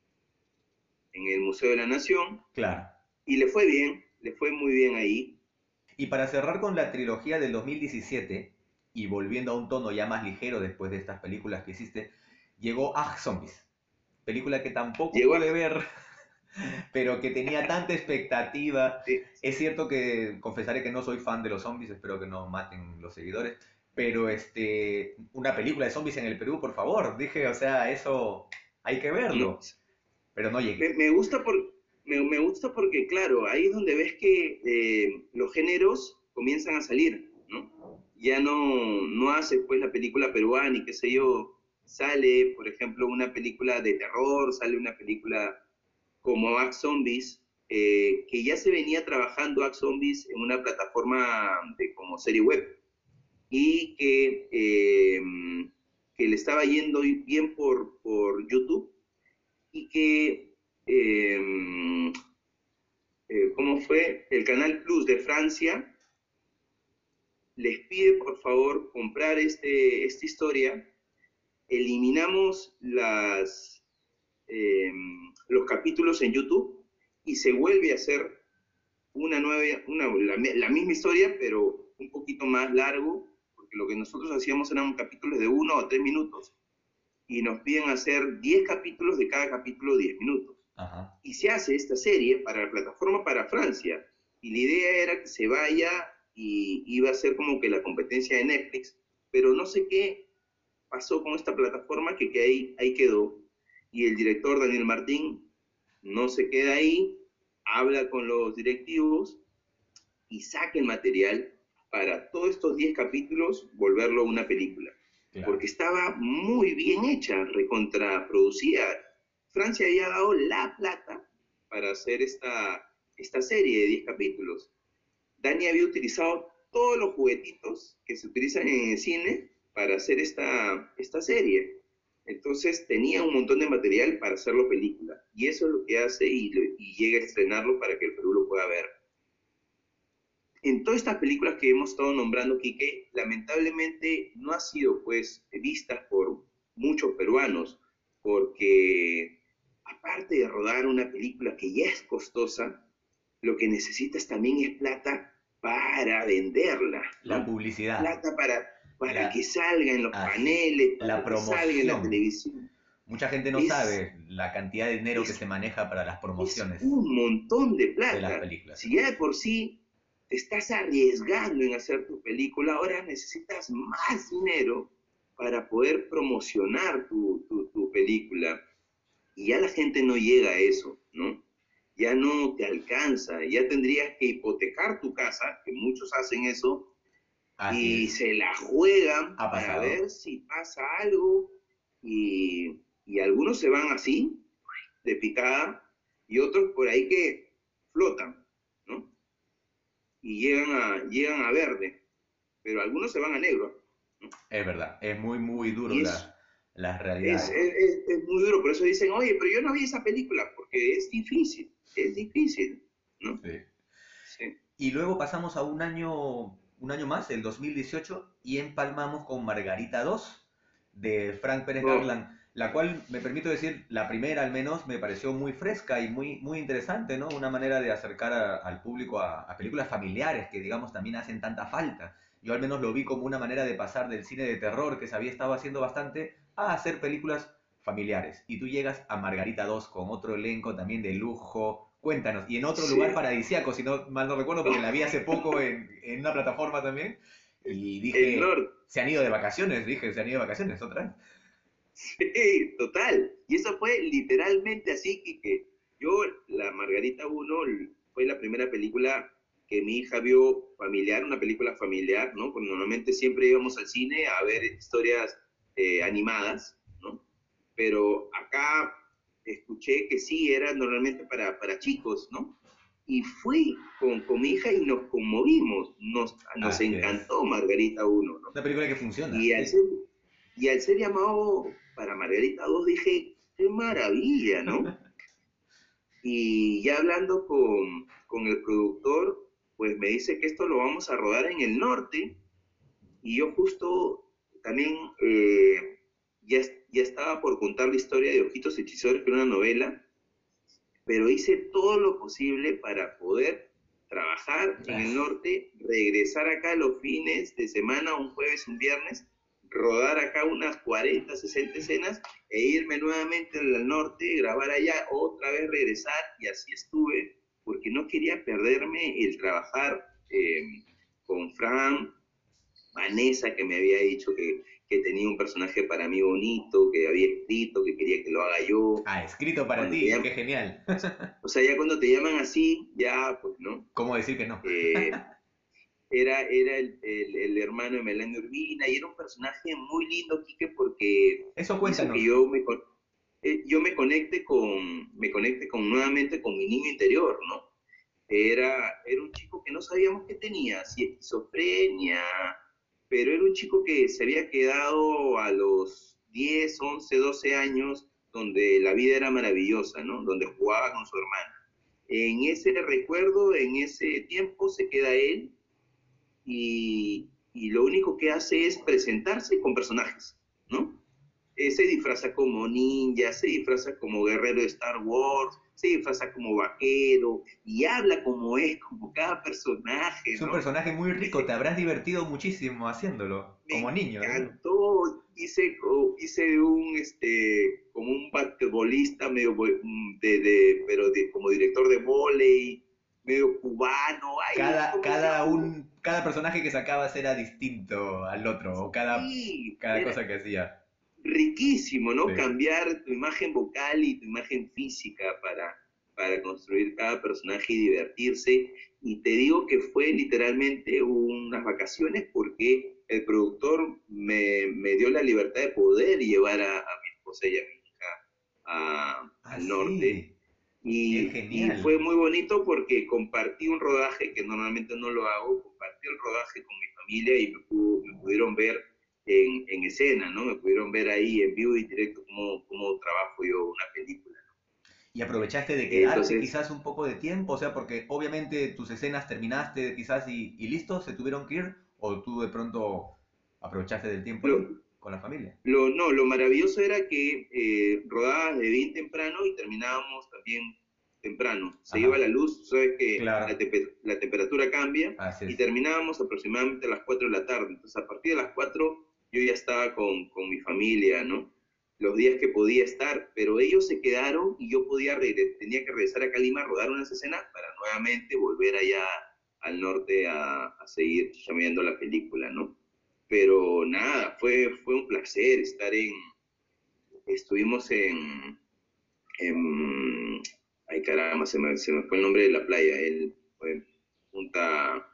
S2: en el Museo de la Nación,
S1: Claro.
S2: y le fue bien, le fue muy bien ahí.
S1: Y para cerrar con la trilogía del dos mil diecisiete, y volviendo a un tono ya más ligero después de estas películas que hiciste, llegó Ah Zombies. Película que tampoco
S2: Llegó a...
S1: pude ver, pero que tenía tanta expectativa.
S2: Sí,
S1: Es cierto que confesaré que no soy fan de los zombies, espero que no maten los seguidores, pero este, una película de zombies en el Perú, por favor, dije, o sea, eso hay que
S2: no,
S1: verlo, pero no
S2: me,
S1: llegué.
S2: me gusta por, me, me, gusta porque, claro, ahí es donde ves que eh, los géneros comienzan a salir, ¿no? Ya no, no hace pues la película peruana y qué sé yo, sale, por ejemplo, una película de terror, sale una película como Act Zombies, eh, que ya se venía trabajando Act Zombies en una plataforma de, como serie web y que, eh, que le estaba yendo bien por, por YouTube y que eh, eh, ¿cómo fue? El Canal Plus de Francia les pide por favor comprar este, esta historia, eliminamos las, eh, los capítulos en YouTube y se vuelve a hacer una nueva, una, la, la, misma historia, pero un poquito más largo, porque lo que nosotros hacíamos eran capítulos de uno o tres minutos, y nos piden hacer diez capítulos de cada capítulo diez minutos.
S1: Ajá.
S2: Y se hace esta serie para la plataforma para Francia. Y la idea era que se vaya y iba a ser como que la competencia de Netflix, pero no sé qué pasó con esta plataforma que, que ahí, ahí quedó. Y el director Daniel Martín no se queda ahí, habla con los directivos y saca el material para todos estos diez capítulos volverlo una película.
S1: Claro.
S2: Porque estaba muy bien hecha, recontraproducida. Francia había dado la plata para hacer esta, esta serie de diez capítulos. Dani había utilizado todos los juguetitos que se utilizan en el cine para hacer esta, esta serie. Entonces tenía un montón de material para hacerlo película. Y eso es lo que hace y, y llega a estrenarlo para que el Perú lo pueda ver. En todas estas películas que hemos estado nombrando, Quique, lamentablemente no ha sido pues vistas por muchos peruanos, porque aparte de rodar una película que ya es costosa, lo que necesitas también es plata para venderla,
S1: La
S2: ¿no?
S1: publicidad,
S2: Plata para, para que
S1: la,
S2: salga en los
S1: así,
S2: paneles,
S1: la
S2: para que salga en la
S1: promoción.
S2: televisión.
S1: Mucha gente no
S2: Es,
S1: sabe la cantidad de dinero que
S2: es
S1: se maneja para las
S2: es
S1: promociones
S2: un montón de
S1: de las
S2: plata.
S1: películas,
S2: Si ya de
S1: así.
S2: por sí te estás arriesgando en hacer tu película, ahora necesitas más dinero para poder promocionar tu, tu, tu película. Y ya la gente no llega a eso, ¿no? Ya no te alcanza, ya tendrías que hipotecar tu casa, que muchos hacen eso,
S1: Así
S2: y
S1: es.
S2: se la juegan
S1: Ha
S2: para
S1: pasado.
S2: ver si pasa algo, y, y algunos se van así, de picada, y otros por ahí que flotan, ¿no? Y llegan a, llegan a verde, pero algunos se van a negro, ¿no?
S1: Es verdad. Es muy, muy duro
S2: Y es,
S1: la, las
S2: Es,
S1: realidades.
S2: es, es- es muy duro, por eso dicen, oye, pero yo no vi esa película, porque es difícil, es difícil, ¿no?
S1: Sí.
S2: Sí.
S1: Y luego pasamos a un año, un año más, el dos mil dieciocho, y empalmamos con Margarita dos de Frank Pérez
S2: Oh,
S1: Garland, la cual, me permito decir, la primera al menos me pareció muy fresca y muy, muy interesante, ¿no? Una manera de acercar a- al público a, a películas familiares que, digamos, también hacen tanta falta. Yo al menos lo vi como una manera de pasar del cine de terror, que se había estado haciendo bastante, a hacer películas familiares. Y tú llegas a Margarita dos con otro elenco también de lujo. Cuéntanos, y en otro lugar
S2: sí.
S1: paradisíaco, si no mal no recuerdo, porque la vi hace poco en, en una plataforma también, y
S2: El
S1: dije,
S2: norte,
S1: se han ido de vacaciones, dije, se han ido de vacaciones otra vez.
S2: sí, total. Y eso fue literalmente así, que, que yo, la Margarita uno fue la primera película que mi hija vio familiar, una película familiar, ¿no? Porque normalmente siempre íbamos al cine a ver historias eh, animadas, ¿no? Pero acá escuché que sí, era normalmente para, para chicos, ¿no? Y fui con, con mi hija y nos conmovimos, nos, nos
S1: Así es.
S2: encantó Margarita uno, ¿no?
S1: Una película que funciona,
S2: Y al
S1: sí.
S2: ser, y al ser llamado para Margarita dos dije, qué maravilla, ¿no? Y ya hablando con, con el productor, pues me dice que esto lo vamos a rodar en el norte. Y yo justo también eh, ya, ya estaba por contar la historia de Ojitos Hechizadores, que era una novela, pero hice todo lo posible para poder trabajar en el norte, regresar acá los fines de semana, un jueves, un viernes, rodar acá unas cuarenta, sesenta escenas e irme nuevamente al norte, grabar allá, otra vez regresar y así estuve, porque no quería perderme el trabajar eh, con Fran, Vanessa, que me había dicho que, que tenía un personaje para mí bonito, que había escrito, que quería que lo haga yo.
S1: Ah, escrito para
S2: Cuando te
S1: ti, qué
S2: llaman,
S1: genial.
S2: o sea, ya cuando te llaman así, ya, pues, ¿no?
S1: ¿Cómo decir que no?
S2: Eh, era era el, el, el, hermano de Melania Urbina y era un personaje muy lindo, Quique, porque
S1: Eso
S2: hizo que
S1: cuéntanos.
S2: yo me, eh, yo me conecte con, me conecte con nuevamente con mi niño interior, ¿no? Era, era un chico que no sabíamos que tenía, si esquizofrenia, pero era un chico que se había quedado a los diez, once, doce años, donde la vida era maravillosa, ¿no? Donde jugaba con su hermana. En ese recuerdo, en ese tiempo, se queda él y, y lo único que hace es presentarse con personajes, ¿no? Eh, se disfraza como ninja, se disfraza como guerrero de Star Wars, se disfraza como vaquero y habla como es, como cada personaje,
S1: Es un
S2: ¿no?
S1: personaje muy
S2: Y
S1: rico, te
S2: dice,
S1: habrás divertido muchísimo haciéndolo,
S2: me
S1: como niño, digo.
S2: encantó, hice, hice un, este, como un basquetbolista medio, de, de, pero de, como director de vóley, medio cubano, ay,
S1: Cada,
S2: como si
S1: cada,
S2: fuera,
S1: un, cada personaje que sacabas era distinto al otro, o cada,
S2: sí,
S1: cada
S2: era,
S1: cosa que hacía.
S2: riquísimo, ¿no?
S1: Sí.
S2: Cambiar tu imagen vocal y tu imagen física para, para construir cada personaje y divertirse. Y te digo que fue literalmente unas vacaciones porque el productor me, me dio la libertad de poder llevar a, a mi esposa y a mi hija a-
S1: Ah,
S2: al norte.
S1: sí, qué
S2: Y, y fue
S1: genial.
S2: muy bonito porque compartí un rodaje que normalmente no lo hago, compartí el rodaje con mi familia y me, pudo, me pudieron ver en, en, escena, ¿no? Me pudieron ver ahí en vivo y directo cómo, cómo trabajo yo una película.
S1: Y aprovechaste de quedarte
S2: Entonces,
S1: quizás un poco de tiempo, o sea, porque obviamente tus escenas terminaste quizás y, y listo, se tuvieron que ir, o tú de pronto aprovechaste del tiempo
S2: lo,
S1: ahí, con la familia.
S2: lo, no, lo maravilloso era que eh, rodabas de bien temprano y terminábamos también temprano. Se iba la
S1: Ajá,
S2: luz, sabes que la,
S1: claro,
S2: temper la temperatura cambia
S1: así
S2: y
S1: es.
S2: terminábamos aproximadamente a las cuatro de la tarde. Entonces, a partir de las cuatro yo ya estaba con, con mi familia, ¿no? Los días que podía estar, pero ellos se quedaron y yo podía tenía que regresar acá a Lima a rodar unas escenas para nuevamente volver allá al norte a, a seguir chameando la película, ¿no? Pero nada, fue, fue un placer estar en, estuvimos en, en ay caramba, se me, se me fue el nombre de la playa, el, fue Punta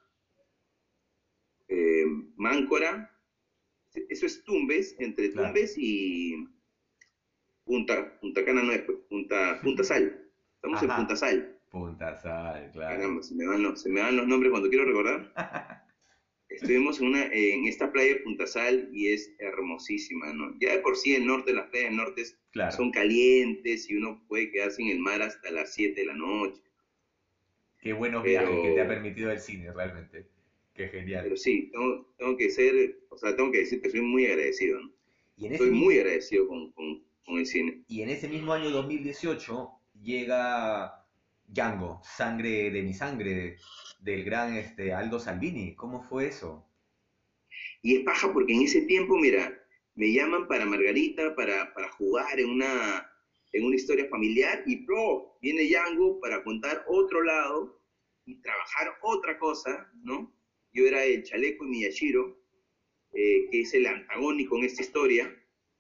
S2: eh, Máncora, eso es Tumbes, entre
S1: Claro.
S2: Tumbes y Punta, Punta Cana no es, pues, Punta, Punta Sal, estamos en Punta
S1: Ajá,
S2: Sal,
S1: punta sal, claro.
S2: caramba, se me, van los, se me van los nombres cuando quiero recordar, estuvimos en, una, en esta playa de Punta Sal y es hermosísima, ¿no? Ya de por sí el norte, las playas del norte
S1: Claro.
S2: son calientes y uno puede quedarse en el mar hasta las siete de la noche,
S1: Qué buenos viajes que te ha
S2: pero,
S1: permitido el cine, realmente. Qué genial.
S2: pero sí, tengo, tengo que ser, o sea, tengo que decir que soy muy agradecido, ¿no?
S1: Y en ese
S2: Soy muy
S1: mismo,
S2: agradecido con, con, con el cine.
S1: y en ese mismo año dos mil dieciocho llega Django, Sangre de mi sangre, del gran este, Aldo Salvini. ¿Cómo fue eso?
S2: Y es paja porque en ese tiempo, mira, me llaman para Margarita, para, para jugar en una, en una historia familiar y pro, viene Django para contar otro lado y trabajar otra cosa, ¿no? Yo era el Chaleco y Miyashiro, eh, que es el antagónico en esta historia,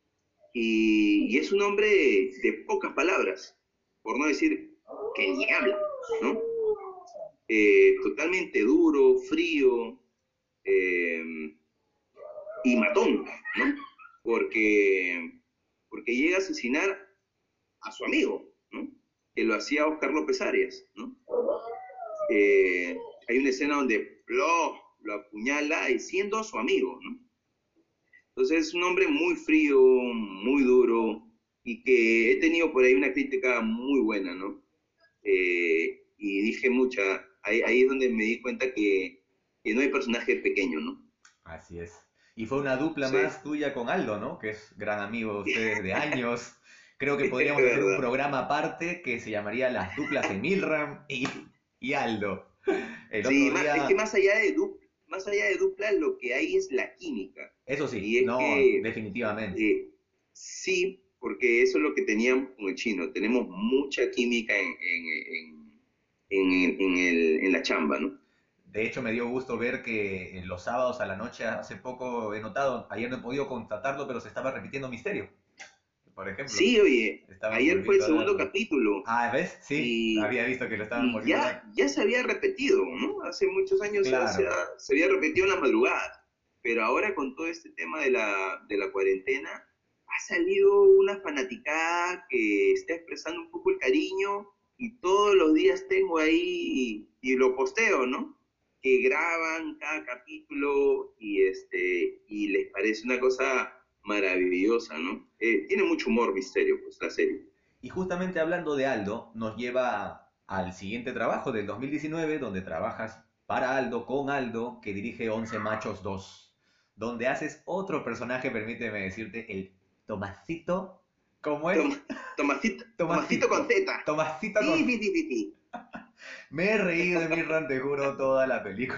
S2: y, y es un hombre de, de pocas palabras, por no decir que ni habla, ¿no? Eh, totalmente duro, frío, eh, y matón, ¿no? Porque, porque llega a asesinar a su amigo, ¿no? Que lo hacía Oscar López Arias, ¿no? Eh, hay una escena donde lo, lo apuñala y siendo su amigo, ¿no? Entonces es un hombre muy frío, muy duro y que he tenido por ahí una crítica muy buena, ¿no? Eh, y dije mucha, ahí, ahí es donde me di cuenta que, que no hay personaje pequeño, ¿no?
S1: Así es. Y fue una dupla
S2: Sí,
S1: más tuya con Aldo, ¿no? Que es gran amigo de ustedes de años. Creo que
S2: es
S1: podríamos hacer un
S2: verdad.
S1: programa aparte que se llamaría Las duplas de Milram y, y Aldo. El
S2: Sí,
S1: otro
S2: más, es que
S1: día,
S2: más allá de dupla, más allá de dupla, lo que hay es la química.
S1: eso sí,
S2: Y es
S1: no,
S2: que
S1: definitivamente.
S2: eh, sí, porque eso es lo que teníamos con el chino. Tenemos mucha química en, en, en, en, en el, en la chamba, ¿no?
S1: De hecho, me dio gusto ver que en los sábados a la noche, hace poco he notado, ayer no he podido constatarlo, pero se estaba repitiendo Misterio, por ejemplo.
S2: Sí, oye,
S1: Estaban
S2: ayer fue el
S1: volviendo a
S2: segundo
S1: darlo.
S2: capítulo
S1: Ah, ¿ves? Sí,
S2: y,
S1: había visto que lo estaban
S2: y
S1: volviendo a
S2: ya,
S1: dar.
S2: ya se había repetido, ¿no? Hace muchos años se, se,
S1: Claro.
S2: se había repetido en las madrugadas, pero ahora con todo este tema de la, de la cuarentena, ha salido una fanaticada que está expresando un poco el cariño y todos los días tengo ahí y, y lo posteo, ¿no? Que graban cada capítulo y, este, y les parece una cosa maravillosa, ¿no? Eh, tiene mucho humor, misterio, pues la serie.
S1: Y justamente hablando de Aldo, nos lleva al siguiente trabajo del dos mil diecinueve, donde trabajas para Aldo, con Aldo, que dirige Once Machos dos, donde haces otro personaje, permíteme decirte, el Tomasito. ¿Cómo es?
S2: Tom, Tomasito, Tomasito con
S1: Tomasito.
S2: Z.
S1: Tomasito con...
S2: Sí, sí, sí, sí, sí.
S1: Me he reído de Mirran, te juro, toda la película.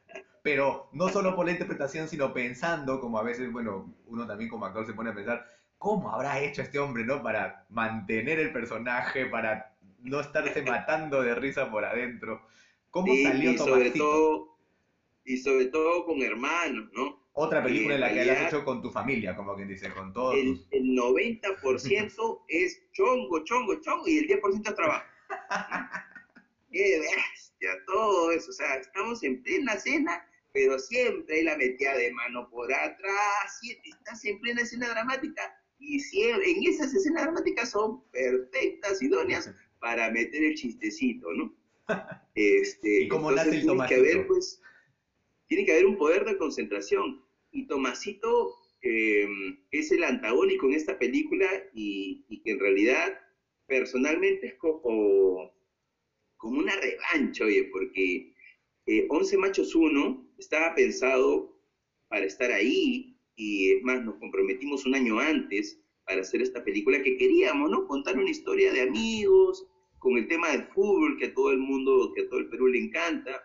S1: Pero no solo por la interpretación, sino pensando, como a veces, bueno, uno también como actor se pone a pensar, ¿cómo habrá hecho este hombre, no? Para mantener el personaje, para no estarse matando de risa por adentro. ¿Cómo
S2: Sí,
S1: salió
S2: y sobre
S1: Tomasito?
S2: todo, y sobre todo con hermanos, ¿no?
S1: Otra
S2: Que
S1: película en
S2: en
S1: la que la has
S2: realidad
S1: hecho con tu familia, como quien dice, con todos
S2: el,
S1: tus...
S2: el noventa por ciento es chongo, chongo, chongo y el diez por ciento es trabajo, ¿no? Qué bestia, todo eso. O sea, estamos en plena cena, pero siempre hay la metida de mano por atrás. Si estás en plena escena dramática y siempre, en esas escenas dramáticas son perfectas, idóneas para meter el chistecito, ¿no?
S1: ¿Y
S2: Este,
S1: cómo nace
S2: entonces
S1: el
S2: tiene que haber,
S1: Tomasito?
S2: pues, tiene que haber un poder de concentración. Y Tomasito eh, es el antagónico en esta película y, y que en realidad personalmente es como como una revancha, oye, porque eh, Once Machos uno estaba pensado para estar ahí, y es más, nos comprometimos un año antes para hacer esta película que queríamos, ¿no? Contar una historia de amigos, con el tema del fútbol que a todo el mundo, que a todo el Perú le encanta,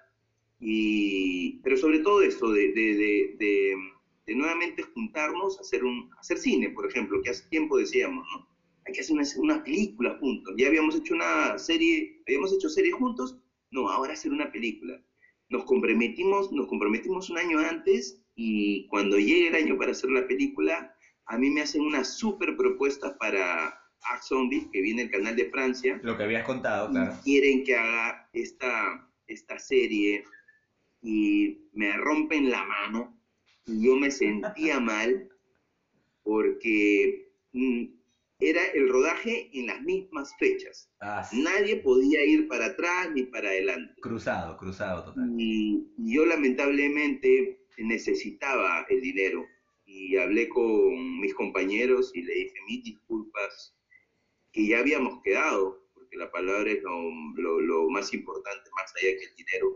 S2: y, pero sobre todo esto, de, de, de, de, de nuevamente juntarnos a hacer, un, a hacer cine, por ejemplo, que hace tiempo decíamos, ¿no? Hay que hacer una, una película juntos. Ya habíamos hecho una serie, habíamos hecho serie juntos, no, ahora hacer una película. Nos comprometimos, nos comprometimos un año antes y cuando llegue el año para hacer la película, a mí me hacen una súper propuesta para Art Zombie, que viene el canal de Francia,
S1: Lo que habías contado,
S2: y
S1: claro.
S2: quieren que haga esta, esta serie y me rompen la mano y yo me sentía mal porque mm, era el rodaje en las mismas fechas.
S1: Ah,
S2: Nadie podía ir para atrás ni para adelante.
S1: cruzado, cruzado total.
S2: Y, y yo lamentablemente necesitaba el dinero y hablé con mis compañeros y le dije mis disculpas, que ya habíamos quedado, porque la palabra es lo, lo, lo más importante, más allá que el dinero,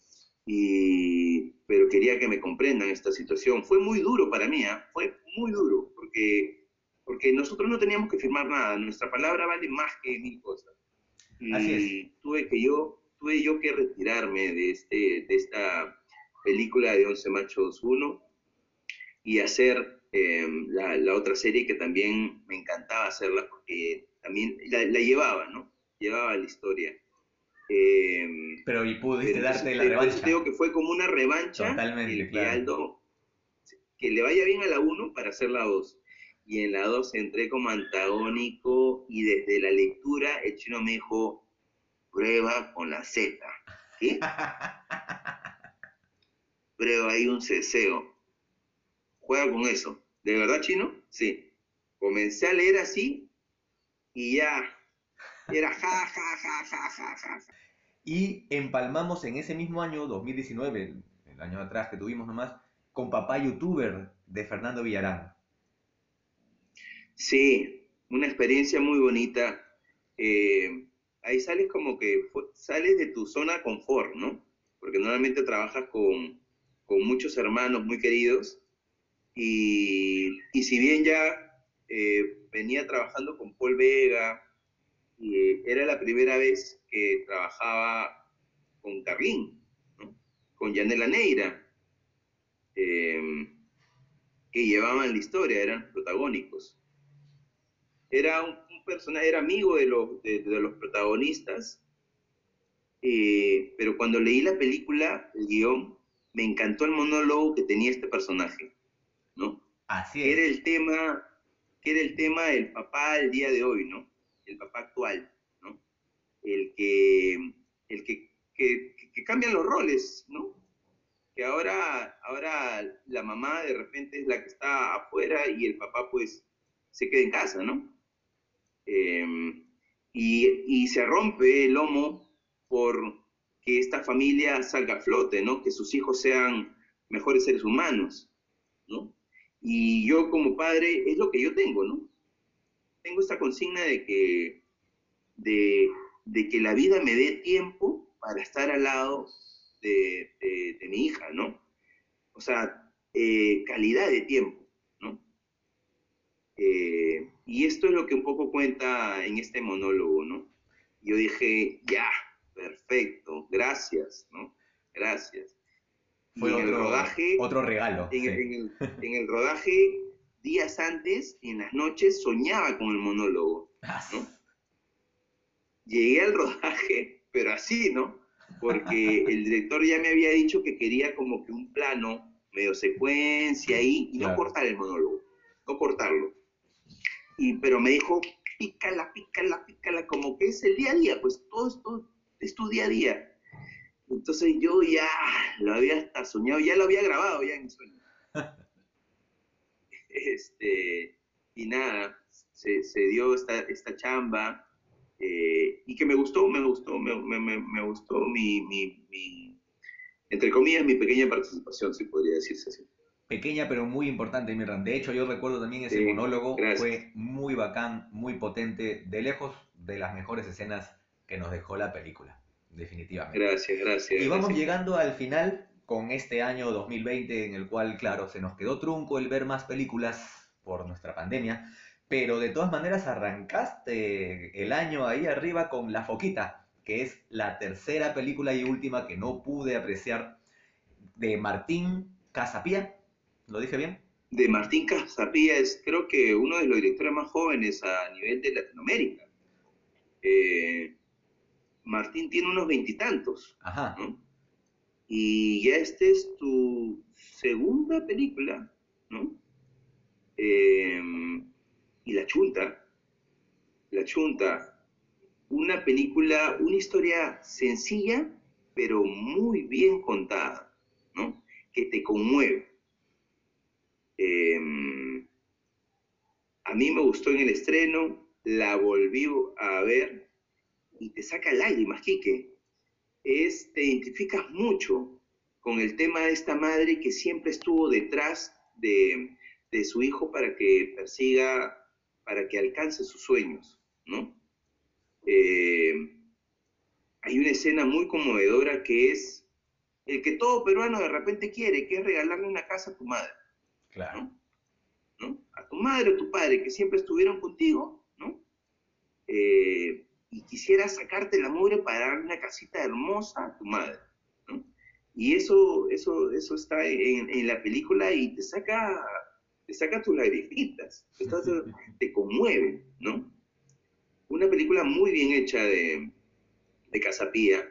S2: y, pero quería que me comprendan esta situación. Fue muy duro para mí, ¿eh? Fue muy duro, porque, porque nosotros no teníamos que firmar nada, nuestra palabra vale más que mil cosas.
S1: Así es.
S2: Y tuve que yo, tuve yo que retirarme de, este, de esta película de Once Machos uno y hacer eh, la, la, otra serie que también me encantaba hacerla porque también la, la llevaba, ¿no? Llevaba la historia. Eh,
S1: Pero y pudiste
S2: pero entonces,
S1: darte la
S2: te, por eso te
S1: revancha.
S2: digo que fue como una revancha
S1: Totalmente,
S2: el que
S1: claro.
S2: Aldo, que le vaya bien a la uno para hacer la dos. Y en la dos entré como antagónico y desde la lectura el chino me dijo, prueba con la Z. ¿Qué? Prueba ahí un ceseo. Juega con eso. ¿De verdad, chino? Sí. Comencé a leer así y ya era ja, ja, ja, ja, ja, ja.
S1: Y empalmamos en ese mismo año, dos mil diecinueve, el, el año atrás que tuvimos nomás, con Papá Youtuber de Fernando Villarán.
S2: Sí, una experiencia muy bonita. Eh, ahí sales como que sales de tu zona de confort, ¿no? Porque normalmente trabajas con, con muchos hermanos muy queridos y, y si bien ya eh, venía trabajando con Paul Vega, y eh, era la primera vez que trabajaba con Carlín, ¿no? Con Yanela Neira, eh, que llevaban la historia, eran protagónicos. Era un, un personaje, era amigo de los, de, de los protagonistas, eh, pero cuando leí la película, el guión, me encantó el monólogo que tenía este personaje, ¿no?
S1: Así
S2: Que
S1: es.
S2: era el tema, que era el tema del papá del día de hoy, ¿no? El papá actual, ¿no? El que, el que, que, que cambian los roles, ¿no? Que ahora, ahora la mamá de repente es la que está afuera y el papá pues se queda en casa, ¿no? Eh, y, y, se rompe el lomo por que esta familia salga a flote, ¿no? Que sus hijos sean mejores seres humanos, ¿no? Y yo como padre es lo que yo tengo, ¿no? Tengo esta consigna de que, de, de que la vida me dé tiempo para estar al lado de, de, de mi hija, ¿no? O sea, eh, calidad de tiempo, ¿no? Eh, y esto es lo que un poco cuenta en este monólogo, ¿no? Yo dije, ya, perfecto, gracias, ¿no? Gracias. Y
S1: Fue
S2: en el
S1: otro,
S2: rodaje,
S1: otro regalo,
S2: en,
S1: sí.
S2: en, el, en el rodaje, días antes, en las noches, soñaba con el monólogo, ¿no? Llegué al rodaje, pero así, ¿no? Porque el director ya me había dicho que quería como que un plano, medio secuencia ahí, y no
S1: Claro.
S2: cortar el monólogo, no cortarlo. Y, pero me dijo, pícala, pícala, pícala, como que es el día a día, pues todo esto es tu día a día. Entonces yo ya lo había hasta soñado, ya lo había grabado ya en mi sueño. Este, y nada, se, se dio esta, esta chamba eh, y que me gustó, me gustó, me, me, me gustó mi, mi, mi, entre comillas, mi pequeña participación, si podría decirse así.
S1: Pequeña pero muy importante, Mirran. De hecho, yo recuerdo también ese
S2: Sí,
S1: monólogo,
S2: gracias.
S1: fue muy bacán, muy potente, de lejos de las mejores escenas que nos dejó la película, definitivamente.
S2: Gracias, gracias,
S1: Y vamos
S2: gracias.
S1: llegando al final con este año dos mil veinte en el cual, claro, se nos quedó trunco el ver más películas por nuestra pandemia, pero de todas maneras arrancaste el año ahí arriba con La Foquita, que es la tercera película y última que no pude apreciar de Martín Casapía. ¿Lo dije bien?
S2: De Martín Casapía es creo que uno de los directores más jóvenes a nivel de Latinoamérica. Eh, Martín tiene unos veintitantos,
S1: Ajá.
S2: ¿no? Y ya esta es tu segunda película, ¿no? Eh, y La Chunta, La Chunta, una película, una historia sencilla, pero muy bien contada, ¿no? Que te conmueve. Eh, a mí me gustó en el estreno, la volví a ver y te saca lágrimas, Quique. Es, te identificas mucho, con el tema de esta madre que siempre estuvo detrás de, de su hijo para que persiga, para que alcance sus sueños, ¿no? Eh, hay una escena muy conmovedora que es el que todo peruano de repente quiere, que es regalarle una casa a tu madre,
S1: Claro.
S2: ¿no? ¿No? A tu madre o tu padre que siempre estuvieron contigo, ¿no? Eh, y quisiera sacarte la mugre para darle una casita hermosa a tu madre, ¿no? Y eso, eso, eso está en, en la película y te saca, te saca tus lagrimitas, te, te conmueve, ¿no? Una película muy bien hecha de, de Casapía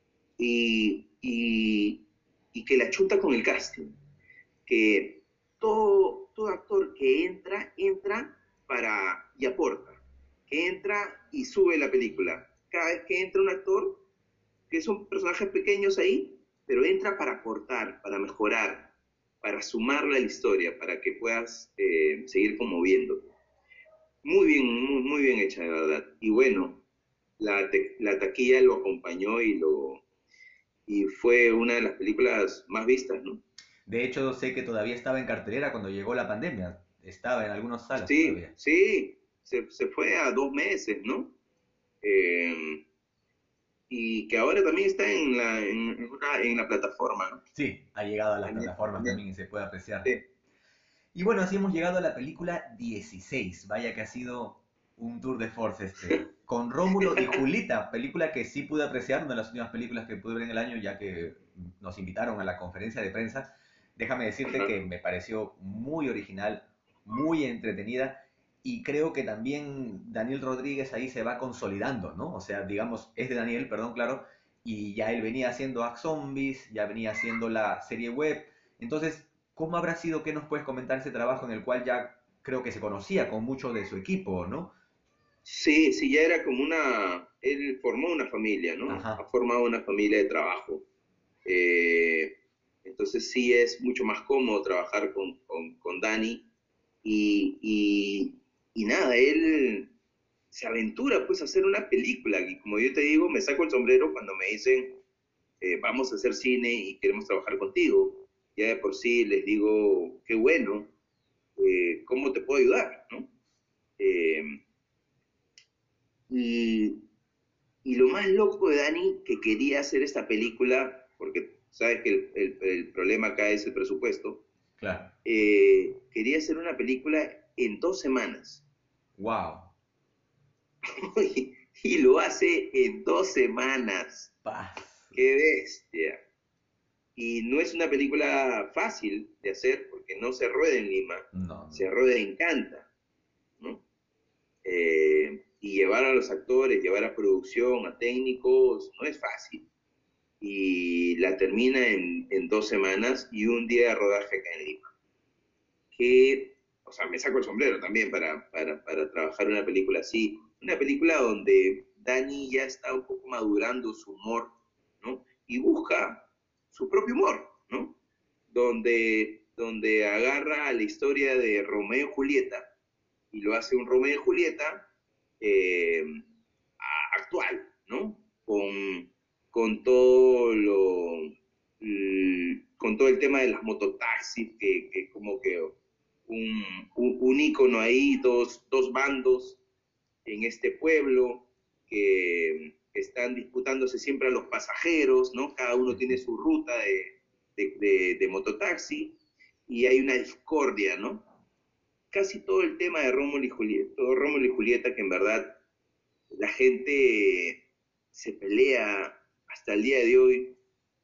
S2: y, y, y que la chuta con el casting, que todo, todo actor que entra, entra para y aporta, que entra y sube la película. Cada vez que entra un actor, que son personajes pequeños ahí, pero entra para aportar, para mejorar, para sumarle a la historia, para que puedas eh, seguir conmoviendo. Muy bien, muy, muy bien hecha, de verdad. Y bueno, la, te, la taquilla lo acompañó y, lo, y fue una de las películas más vistas, ¿no?
S1: De hecho, sé que todavía estaba en cartelera cuando llegó la pandemia. Estaba en algunas salas
S2: Sí,
S1: todavía.
S2: sí, se, se fue a dos meses, ¿no? Eh, y que ahora también está en la, en, una, en la plataforma, ¿no?
S1: Sí, ha llegado a las
S2: En el-
S1: plataformas
S2: en el-
S1: también y se puede apreciar.
S2: sí.
S1: Y bueno, así hemos llegado a la película dieciséis. Vaya que ha sido un tour de force este. Con Rómulo y Julita, película que sí pude apreciar, una de las últimas películas que pude ver en el año, ya que nos invitaron a la conferencia de prensa. Déjame decirte
S2: Ajá.
S1: que me pareció muy original, muy entretenida, y creo que también Daniel Rodríguez ahí se va consolidando, ¿no? O sea, digamos, es de Daniel, perdón, claro, y ya él venía haciendo Act Zombies, ya venía haciendo la serie web. Entonces, ¿cómo habrá sido? ¿Qué nos puedes comentar ese trabajo en el cual ya creo que se conocía con mucho de su equipo, ¿no?
S2: Sí, sí, ya era como una, él formó una familia, ¿no? Ha
S1: Ajá.
S2: formado una familia de trabajo. Eh, entonces sí es mucho más cómodo trabajar con, con, con Dani y, y, y nada, él se aventura pues a hacer una película y como yo te digo, me saco el sombrero cuando me dicen eh, vamos a hacer cine y queremos trabajar contigo. Ya de por sí les digo, qué bueno, eh, ¿cómo te puedo ayudar? ¿No? Eh, y, y lo más loco de Dani, que quería hacer esta película, porque sabes que el, el, el problema acá es el presupuesto,
S1: Claro.
S2: eh, quería hacer una película en dos semanas.
S1: Wow.
S2: y, y lo hace en dos semanas.
S1: Paz.
S2: ¡Qué bestia! Y no es una película fácil de hacer porque no se rueda en Lima,
S1: No,
S2: se
S1: no.
S2: rueda en Canta, ¿no? Eh, y llevar a los actores, llevar a producción, a técnicos, no es fácil. Y la termina en, en dos semanas y un día de rodaje acá en Lima. Que, o sea, me saco el sombrero también para, para, para trabajar una película así. Una película donde Dani ya está un poco madurando su humor, ¿no? Y busca su propio humor, ¿no? Donde, donde agarra la historia de Romeo y Julieta y lo hace un Romeo y Julieta eh, actual, ¿no? Con, con todo lo, con todo el tema de las mototaxis, que, que como que un, un, un ícono ahí, dos, dos bandos en este pueblo que están disputándose siempre a los pasajeros, ¿no? Cada uno tiene su ruta de, de, de, de mototaxi y hay una discordia, ¿no? Casi todo el tema de Rómulo y Julieta, todo Rómulo y Julieta, que en verdad la gente se pelea hasta el día de hoy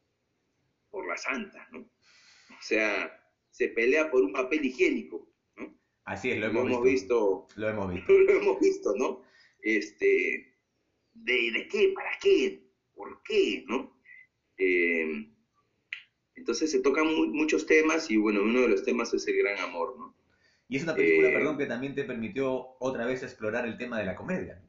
S2: por la santa, ¿no? O sea, se pelea por un papel higiénico, ¿no?
S1: Así es, lo
S2: Lo
S1: hemos
S2: hemos
S1: visto.
S2: visto,
S1: Lo hemos visto.
S2: lo hemos visto, ¿no? Este, ¿de, de qué? ¿Para qué? ¿Por qué? ¿No? Eh, entonces se tocan mu muchos temas y bueno, uno de los temas es el gran amor, ¿no?
S1: Y es una película, perdón,
S2: Eh,
S1: que también te permitió otra vez explorar el tema de la comedia.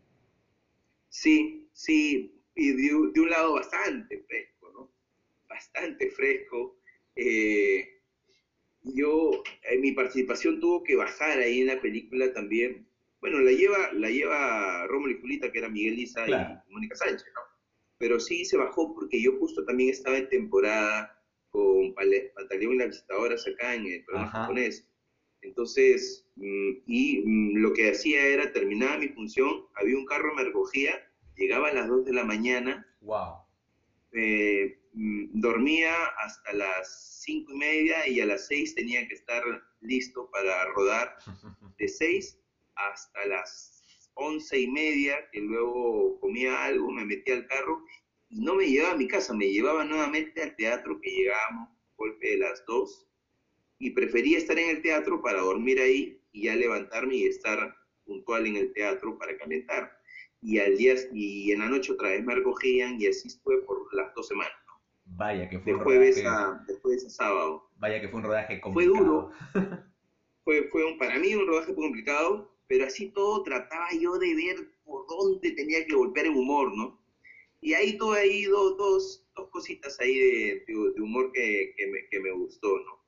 S2: sí, sí, y de, de, un lado bastante fresco, ¿no? Bastante fresco. Eh, yo, en mi participación tuvo que bajar ahí en la película también. Bueno, la lleva, la lleva Rómulo y Julita, que era Miguel Isa y
S1: Claro.
S2: Mónica Sánchez, ¿no? Pero sí se bajó porque yo justo también estaba en temporada con Pale- Pantaleón y las visitadoras acá en el programa
S1: Ajá.
S2: japonés. Entonces, mm, y mm, lo que hacía era, terminaba mi función, había un carro, me recogía, llegaba a las dos de la mañana,
S1: Wow.
S2: eh, mm, dormía hasta las cinco y media y a las seis tenía que estar listo para rodar de seis hasta las once y media, que luego comía algo, me metía al carro y no me llevaba a mi casa, me llevaba nuevamente al teatro que llegábamos a golpe de las dos y prefería estar en el teatro para dormir ahí y ya levantarme y estar puntual en el teatro para calentar. Y al día y en la noche otra vez me recogían y así fue por las dos semanas, ¿no?
S1: Vaya que fue
S2: De
S1: un
S2: jueves
S1: rodaje,
S2: a, de jueves a sábado.
S1: vaya que fue un rodaje
S2: Fue
S1: complicado.
S2: duro, fue, fue un, para mí un rodaje muy complicado, pero así todo trataba yo de ver por dónde tenía que golpear el humor, ¿no? Y ahí tuve ahí dos, dos, dos cositas ahí de, de, de humor que, que, me, que me gustó, ¿no?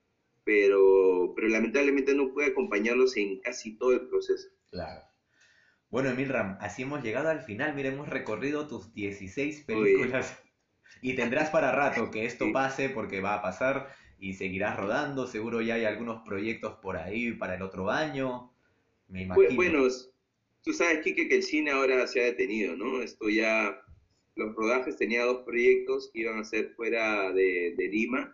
S2: Pero, pero lamentablemente no pude acompañarlos en casi todo el proceso.
S1: Claro. Bueno, Emilram, así hemos llegado al final. Mira, hemos recorrido tus dieciséis
S2: Oye,
S1: películas y tendrás para rato que esto
S2: sí.
S1: pase porque va a pasar y seguirás rodando. Seguro ya hay algunos proyectos por ahí para el otro año, me
S2: Bueno,
S1: imagino.
S2: tú sabes, Kike, que el cine ahora se ha detenido, ¿no? Esto ya, los rodajes, tenía dos proyectos que iban a ser fuera de, de Lima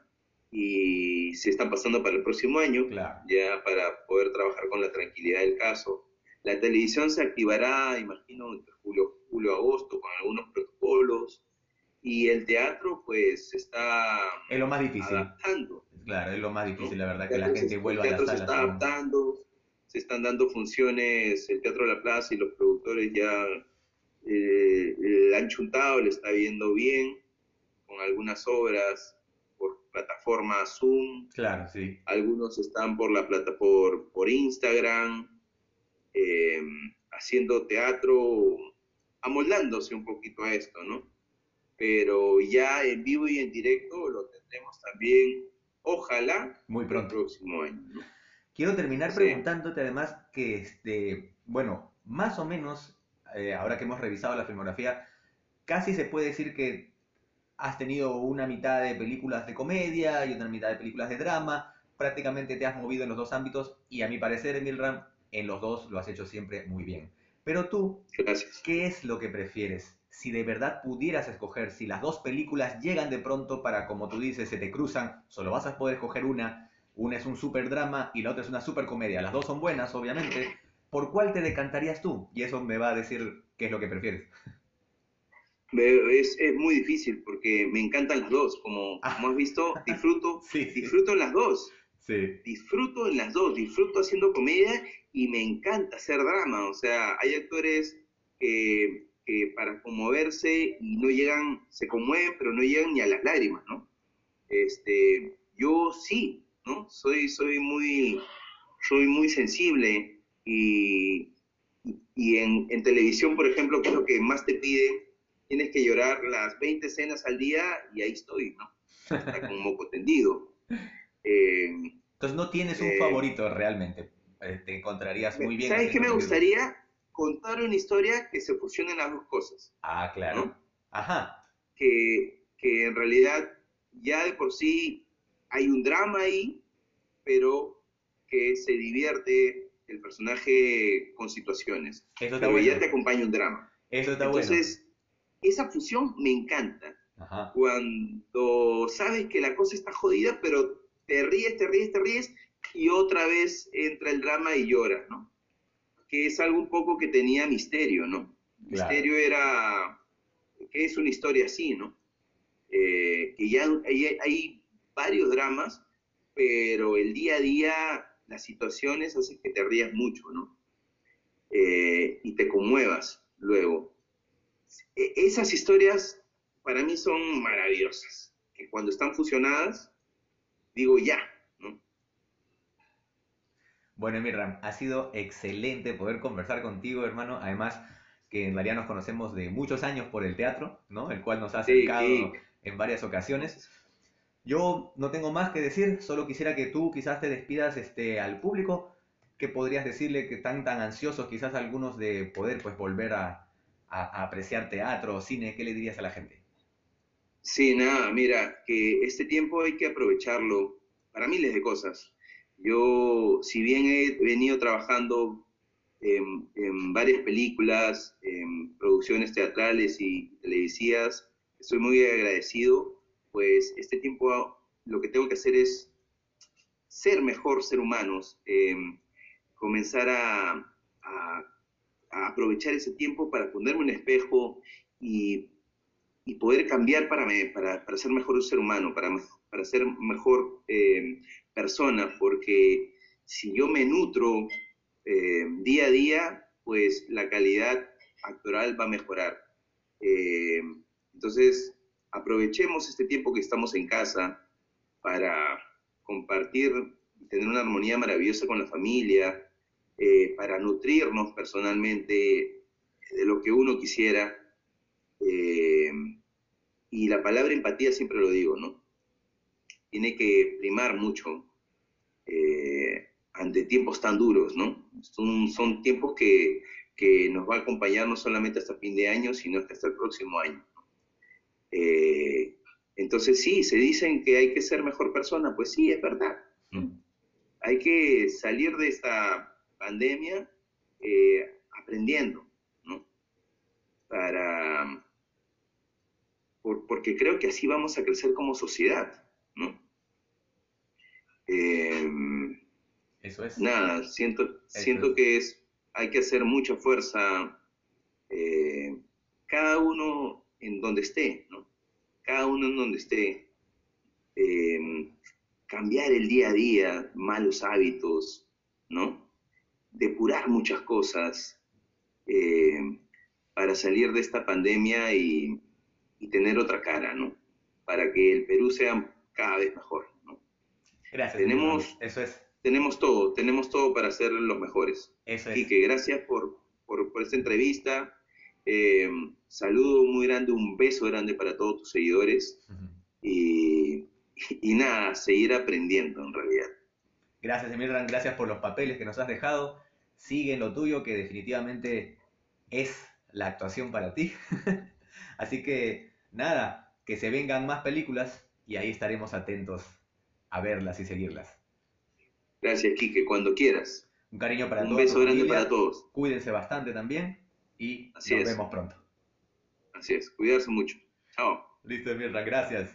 S2: y se están pasando para el próximo año,
S1: Claro.
S2: ya para poder trabajar con la tranquilidad del caso. La televisión se activará, imagino, entre julio, julio, agosto, con algunos protocolos, y el teatro, pues, se está
S1: Es lo más difícil.
S2: adaptando,
S1: Claro, es lo más difícil,
S2: ¿no?
S1: la
S2: El
S1: verdad, que la
S2: teatro se,
S1: gente
S2: el
S1: vuelva a las
S2: teatro se
S1: salas
S2: está
S1: aún.
S2: adaptando, se están dando funciones, el Teatro de la Plaza y los productores ya eh, le han chuntado, le está viendo bien, con algunas obras por plataforma Zoom,
S1: Claro, sí.
S2: algunos están por la plata por, por Instagram, eh, haciendo teatro, amoldándose un poquito a esto, ¿no? Pero ya en vivo y en directo lo tendremos también, ojalá,
S1: Muy
S2: el
S1: pronto.
S2: próximo año, ¿no?
S1: Quiero terminar
S2: Sí,
S1: preguntándote además que, este, bueno, más o menos, eh, ahora que hemos revisado la filmografía, casi se puede decir que has tenido una mitad de películas de comedia y otra mitad de películas de drama. Prácticamente te has movido en los dos ámbitos y a mi parecer, Emilram, en los dos lo has hecho siempre muy bien. Pero tú,
S2: gracias.
S1: ¿qué es lo que prefieres? Si de verdad pudieras escoger, si las dos películas llegan de pronto para, como tú dices, se te cruzan, solo vas a poder escoger una, una es un super drama y la otra es una super comedia. Las dos son buenas, obviamente. ¿Por cuál te decantarías tú? Y eso me va a decir qué es lo que prefieres.
S2: Es, es muy difícil porque me encantan las dos. Como, como has
S1: Ah,
S2: visto, disfruto,
S1: sí, sí,
S2: disfruto en las dos.
S1: sí.
S2: Disfruto en las dos. Disfruto haciendo comedia y me encanta hacer drama. O sea, hay actores que, que para conmoverse y no llegan, se conmueven, pero no llegan ni a las lágrimas, ¿no? Este, yo sí, ¿no? Soy, soy muy, soy muy sensible y, y en, en, televisión, por ejemplo, que es lo que más te piden, tienes que llorar las veinte escenas al día y ahí estoy, ¿no? Hasta con moco tendido. Eh,
S1: Entonces no tienes un
S2: eh,
S1: favorito realmente. Eh, te encontrarías muy bien
S2: ¿Sabes qué
S1: haciendo
S2: me
S1: casi todo.
S2: gustaría? Contar una historia que se fusionen las dos cosas,
S1: Ah, claro.
S2: ¿no?
S1: Ajá.
S2: Que, que en realidad ya de por sí hay un drama ahí, pero que se divierte el personaje con situaciones,
S1: Eso está
S2: pero ya
S1: bueno.
S2: te acompaña un drama.
S1: Eso está bueno.
S2: Entonces, esa fusión me encanta.
S1: Ajá.
S2: Cuando sabes que la cosa está jodida, pero te ríes, te ríes, te ríes, y otra vez entra el drama y lloras, ¿no? Que es algo un poco que tenía Misterio, ¿no?
S1: Claro.
S2: Misterio era, que es una historia así, ¿no? Eh, que ya hay, hay varios dramas, pero el día a día, las situaciones hacen que te rías mucho, ¿no? Eh, y te conmuevas luego. E- esas historias para mí son maravillosas, que cuando están fusionadas, digo ya, ¿no?
S1: Bueno, Mirram, ha sido excelente poder conversar contigo, hermano. Además, que en realidad nos conocemos de muchos años por el teatro, ¿no? El cual nos ha
S2: Sí,
S1: acercado
S2: que,
S1: en varias ocasiones.
S2: entonces,
S1: Yo no tengo más que decir, solo quisiera que tú quizás te despidas este, al público. ¿Qué podrías decirle que están tan ansiosos quizás algunos de poder pues volver a, a- a apreciar teatro o cine? ¿Qué le dirías a la gente?
S2: Sí, nada, mira, que este tiempo hay que aprovecharlo para miles de cosas. Yo, si bien he venido trabajando en, en varias películas, en producciones teatrales y televisivas, estoy muy agradecido, pues este tiempo lo que tengo que hacer es ser mejor ser humanos, eh, comenzar a, a- a aprovechar ese tiempo para ponerme un espejo y y poder cambiar para, me, para, para ser mejor ser humano, para, para ser mejor eh, persona, porque si yo me nutro eh, día a día, pues la calidad actoral va a mejorar. Eh, entonces, aprovechemos este tiempo que estamos en casa para compartir, tener una armonía maravillosa con la familia, eh, para nutrirnos personalmente de lo que uno quisiera. Eh, y la palabra empatía siempre lo digo, ¿no? Tiene que primar mucho eh, ante tiempos tan duros, ¿no? Son, son tiempos que, que, nos va a acompañar no solamente hasta fin de año, sino hasta el próximo año. Eh, entonces sí, se dicen que hay que ser mejor persona, pues sí, es verdad, ¿no?
S1: Mm.
S2: Hay que salir de esta pandemia eh, aprendiendo, ¿no? Para, por, porque creo que así vamos a crecer como sociedad, ¿no? Eh,
S1: Eso es,
S2: nada, siento,
S1: eso es.
S2: siento que es, hay que hacer mucha fuerza, eh, cada uno en donde esté, ¿no? Cada uno en donde esté, eh, cambiar el día a día, malos hábitos, ¿no? Depurar muchas cosas eh, para salir de esta pandemia y, y tener otra cara, ¿no? Para que el Perú sea cada vez mejor, ¿no?
S1: Gracias, Emirman.
S2: Tenemos
S1: Eso es,
S2: tenemos todo, tenemos todo para ser los mejores.
S1: eso es.
S2: Quique, gracias por, por, por esta entrevista. Eh, saludo muy grande, un beso grande para todos tus seguidores.
S1: Ujú.
S2: Y, y nada, seguir aprendiendo en realidad.
S1: Gracias, Emirman. Gracias por los papeles que nos has dejado. Sigue en lo tuyo, que definitivamente es la actuación para ti. Así que, nada, que se vengan más películas y ahí estaremos atentos a verlas y seguirlas.
S2: Gracias, Quique, cuando quieras.
S1: Un cariño para
S2: Un
S1: toda tu
S2: beso grande para
S1: familia.
S2: todos.
S1: Cuídense bastante también y
S2: Así
S1: nos
S2: es,
S1: vemos pronto.
S2: así es. Cuidarse mucho. Chao.
S1: Listo, Mirra, gracias.